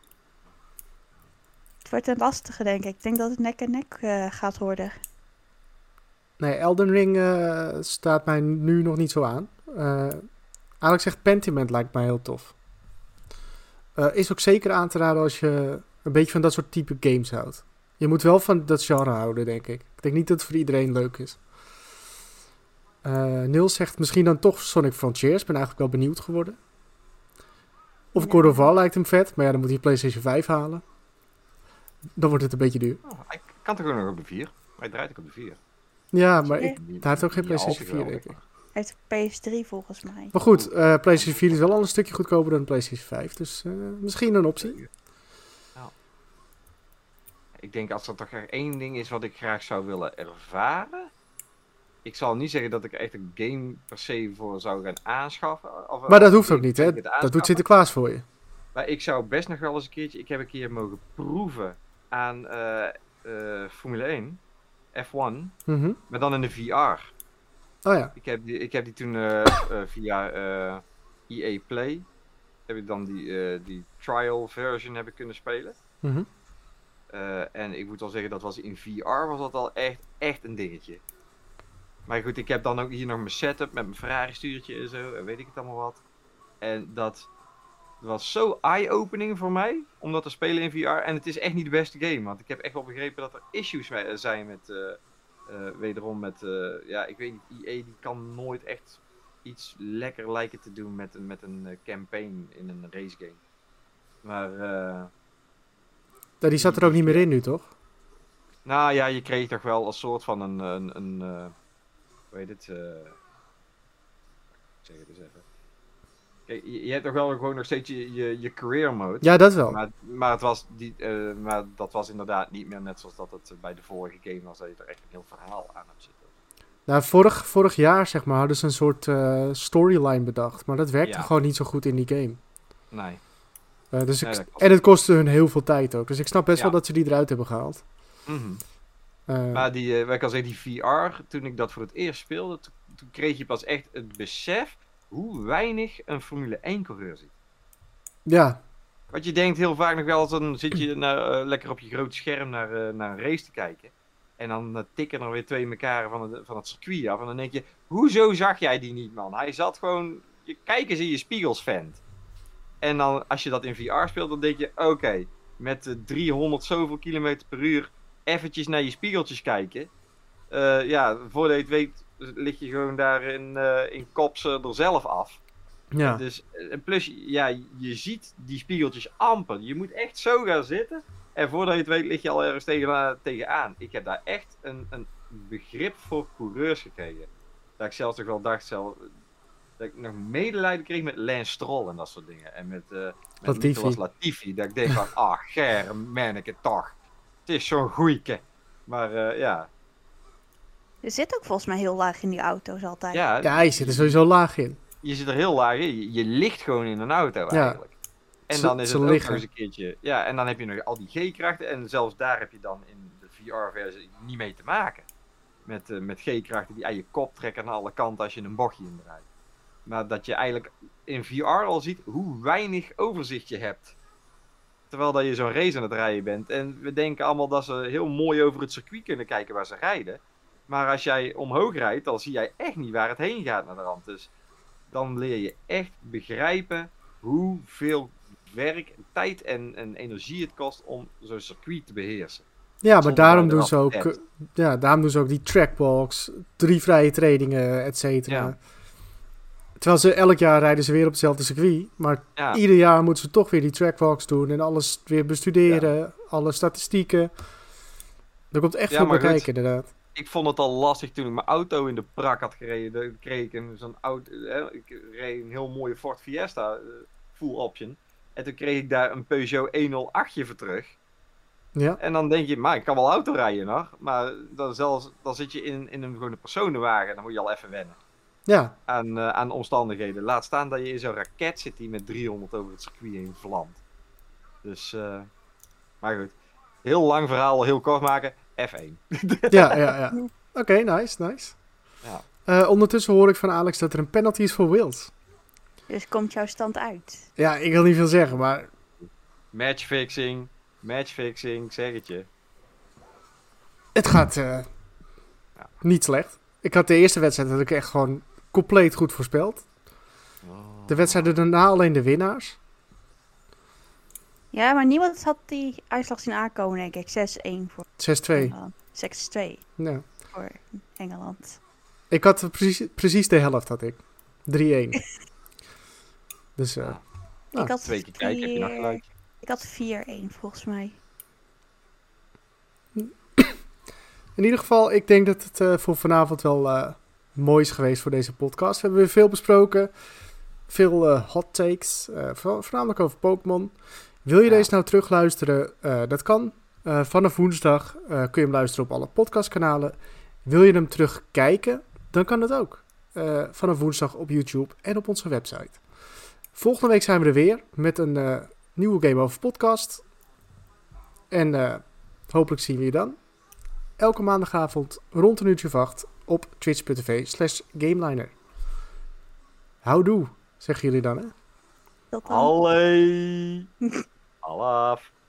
Het wordt een lastige, denk ik. Ik denk dat het nek en nek gaat worden. Nee, Elden Ring staat mij nu nog niet zo aan. Alex zegt Pentiment lijkt mij heel tof. Is ook zeker aan te raden als je een beetje van dat soort type games houdt. Je moet wel van dat genre houden, denk ik. Ik denk niet dat het voor iedereen leuk is. Niels zegt misschien dan toch Sonic Frontiers. Ik ben eigenlijk wel benieuwd geworden. Of Ja. God of War lijkt hem vet. Maar ja, dan moet hij PlayStation 5 halen. Dan wordt het een beetje duur. Oh, hij kan toch ook nog op de 4? Hij draait ook op de 4. Ja, maar Ja. hij heeft ook geen PlayStation 4, denk ik. Hij heeft PS3 volgens mij. Maar goed, PlayStation 4 is wel al een stukje goedkoper dan PlayStation 5. Dus misschien een optie. Nou, ik denk als er toch echt één ding is wat ik graag zou willen ervaren. Ik zal niet zeggen dat ik echt een game per se voor zou gaan aanschaffen. Maar dat hoeft ook niet, hè? het Dat aanschaffen. doet Sinterklaas voor je. Maar ik zou best nog wel eens een keertje... Ik heb een keer mogen proeven aan Formule 1. F1. Mhm. Maar dan in de VR. Oh ja. Ik heb die toen via EA Play. Heb ik dan die trial version heb ik kunnen spelen. Mhm. En ik moet wel zeggen, dat was in VR was dat al echt een dingetje. Maar goed, ik heb dan ook hier nog mijn setup met mijn Ferrari stuurtje en zo. En weet ik het allemaal wat. En dat was zo eye-opening voor mij. Om dat te spelen in VR. En het is echt niet de beste game. Want ik heb echt wel begrepen dat er issues zijn met... wederom met... ja, ik weet niet. EA die kan nooit echt iets lekker lijken te doen met een campaign in een race game. Maar... Ja, die zat er ook niet meer in nu, toch? nou ja, je kreeg toch wel een soort van een hoe heet het? Ik zeg het eens even. Kijk, je hebt toch wel gewoon nog steeds je career mode. Ja, dat wel. Maar het was maar dat was inderdaad niet meer net zoals dat het bij de vorige game was. Dat je er echt een heel verhaal aan hebt zitten. Nou, vorig jaar, zeg maar, hadden ze een soort storyline bedacht. Maar dat werkte gewoon niet zo goed in die game. Nee. Dus Nee, dat klopt. en het kostte hun heel veel tijd ook. Dus ik snap best Ja. wel dat ze die eruit hebben gehaald. Mhm. Eh, Maar wij kan zeggen, die VR, toen ik dat voor het eerst speelde, toen kreeg je pas echt het besef hoe weinig een Formule 1-coureur ziet. ja, Want je denkt heel vaak nog wel eens, dan zit je lekker op je grote scherm naar een race te kijken. En dan tikken er weer twee elkaar van het circuit af. En dan denk je, hoezo zag jij die niet, man? Hij zat gewoon, kijk eens in je spiegels, vent. En dan, als je dat in VR speelt, dan denk je, oké, met 300 zoveel kilometer per uur eventjes naar je spiegeltjes kijken. Voordat je het weet, lig je gewoon daar in kops er zelf af. ja. Dus, plus, ja, je ziet die spiegeltjes amper. Je moet echt zo gaan zitten. En voordat je het weet, lig je al ergens tegenaan. Ik heb daar echt een begrip voor coureurs gekregen. Dat ik zelfs toch wel dacht, dat ik nog medelijden kreeg met Lance Stroll en dat soort dingen. En met Latifi. Nicolas Latifi. Dat ik denk van, ger, manneke toch. Het is zo'n goeieke. Maar ja. Je zit ook volgens mij heel laag in die auto's altijd. Ja, Ja, je zit er sowieso laag in. je zit er heel laag in. Je ligt gewoon in een auto eigenlijk. En dan is Ze het ook liggen. nog eens een keertje. Ja, en dan heb je nog al die G-krachten. En zelfs daar heb je dan in de VR-versie niet mee te maken. Met G-krachten die aan je kop trekken aan alle kanten als je een bochtje indraait. Maar dat je eigenlijk in VR al ziet hoe weinig overzicht je hebt. Terwijl dat je zo'n race aan het rijden bent. En we denken allemaal dat ze heel mooi over het circuit kunnen kijken waar ze rijden. Maar als jij omhoog rijdt, dan zie jij echt niet waar het heen gaat naar de rand. Dus dan leer je echt begrijpen hoeveel werk, tijd en energie het kost om zo'n circuit te beheersen. Ja, maar Zonder daarom dat je doen er ze al ook, hebt. daarom doen ze ook die trackbalks, 3 vrije trainingen, et cetera. Ja. Terwijl ze elk jaar rijden ze weer op hetzelfde circuit. Maar Ja, ieder jaar moeten ze toch weer die trackbalks doen en alles weer bestuderen, alle statistieken. Er komt echt Ja, veel bij maar goed. kijken, inderdaad. ik vond het al lastig toen ik mijn auto in de prak had gereden. Dan kreeg ik zo'n auto. Ik reed een heel mooie Ford Fiesta, full option. En toen kreeg ik daar een Peugeot 108 voor terug. Ja, En dan denk je, maar ik kan wel auto rijden nog. Maar dan zit je in een gewone personenwagen. Dan moet je al even wennen ja. aan omstandigheden. Laat staan dat je in zo'n raket zit die met 300 over het circuit heen vlamt. Dus, maar goed. Heel lang verhaal, heel kort maken. F1. Ja. Oké, nice. Ja. Ondertussen hoor ik van Alex dat er een penalty is voor Wales. Dus komt jouw stand uit? Ja, ik wil niet veel zeggen, maar Matchfixing, zeg het je. het gaat niet slecht. Ik had de eerste wedstrijd dat ik echt gewoon compleet goed voorspeld. De wedstrijden daarna alleen de winnaars. Ja, maar niemand had die uitslag zien aankomen, denk ik. 6-1 voor 6-2. Engeland. 6-2 Ja. voor Engeland. Ik had precies de helft, had ik. 3-1. Dus Ja. Ik had 2 keer kijken, heb je nog gelijk. Ik had 4-1 volgens mij. in ieder geval, ik denk dat het voor vanavond wel mooi is geweest voor deze podcast. We hebben weer veel besproken. Veel hot takes. Voornamelijk over Pokémon. Wil je Ja. deze nou terugluisteren? Dat kan. Vanaf woensdag kun je hem luisteren op alle podcastkanalen. Wil je hem terugkijken? Dan kan het ook. Vanaf woensdag op YouTube en op onze website. Volgende week zijn we er weer met een nieuwe Game Over podcast. En hopelijk zien we je dan. Elke maandagavond rond een uurtje of 8 op twitch.tv/gameliner. Houdoe, zeggen jullie dan, hè? Tot dan. Allee. Alaf.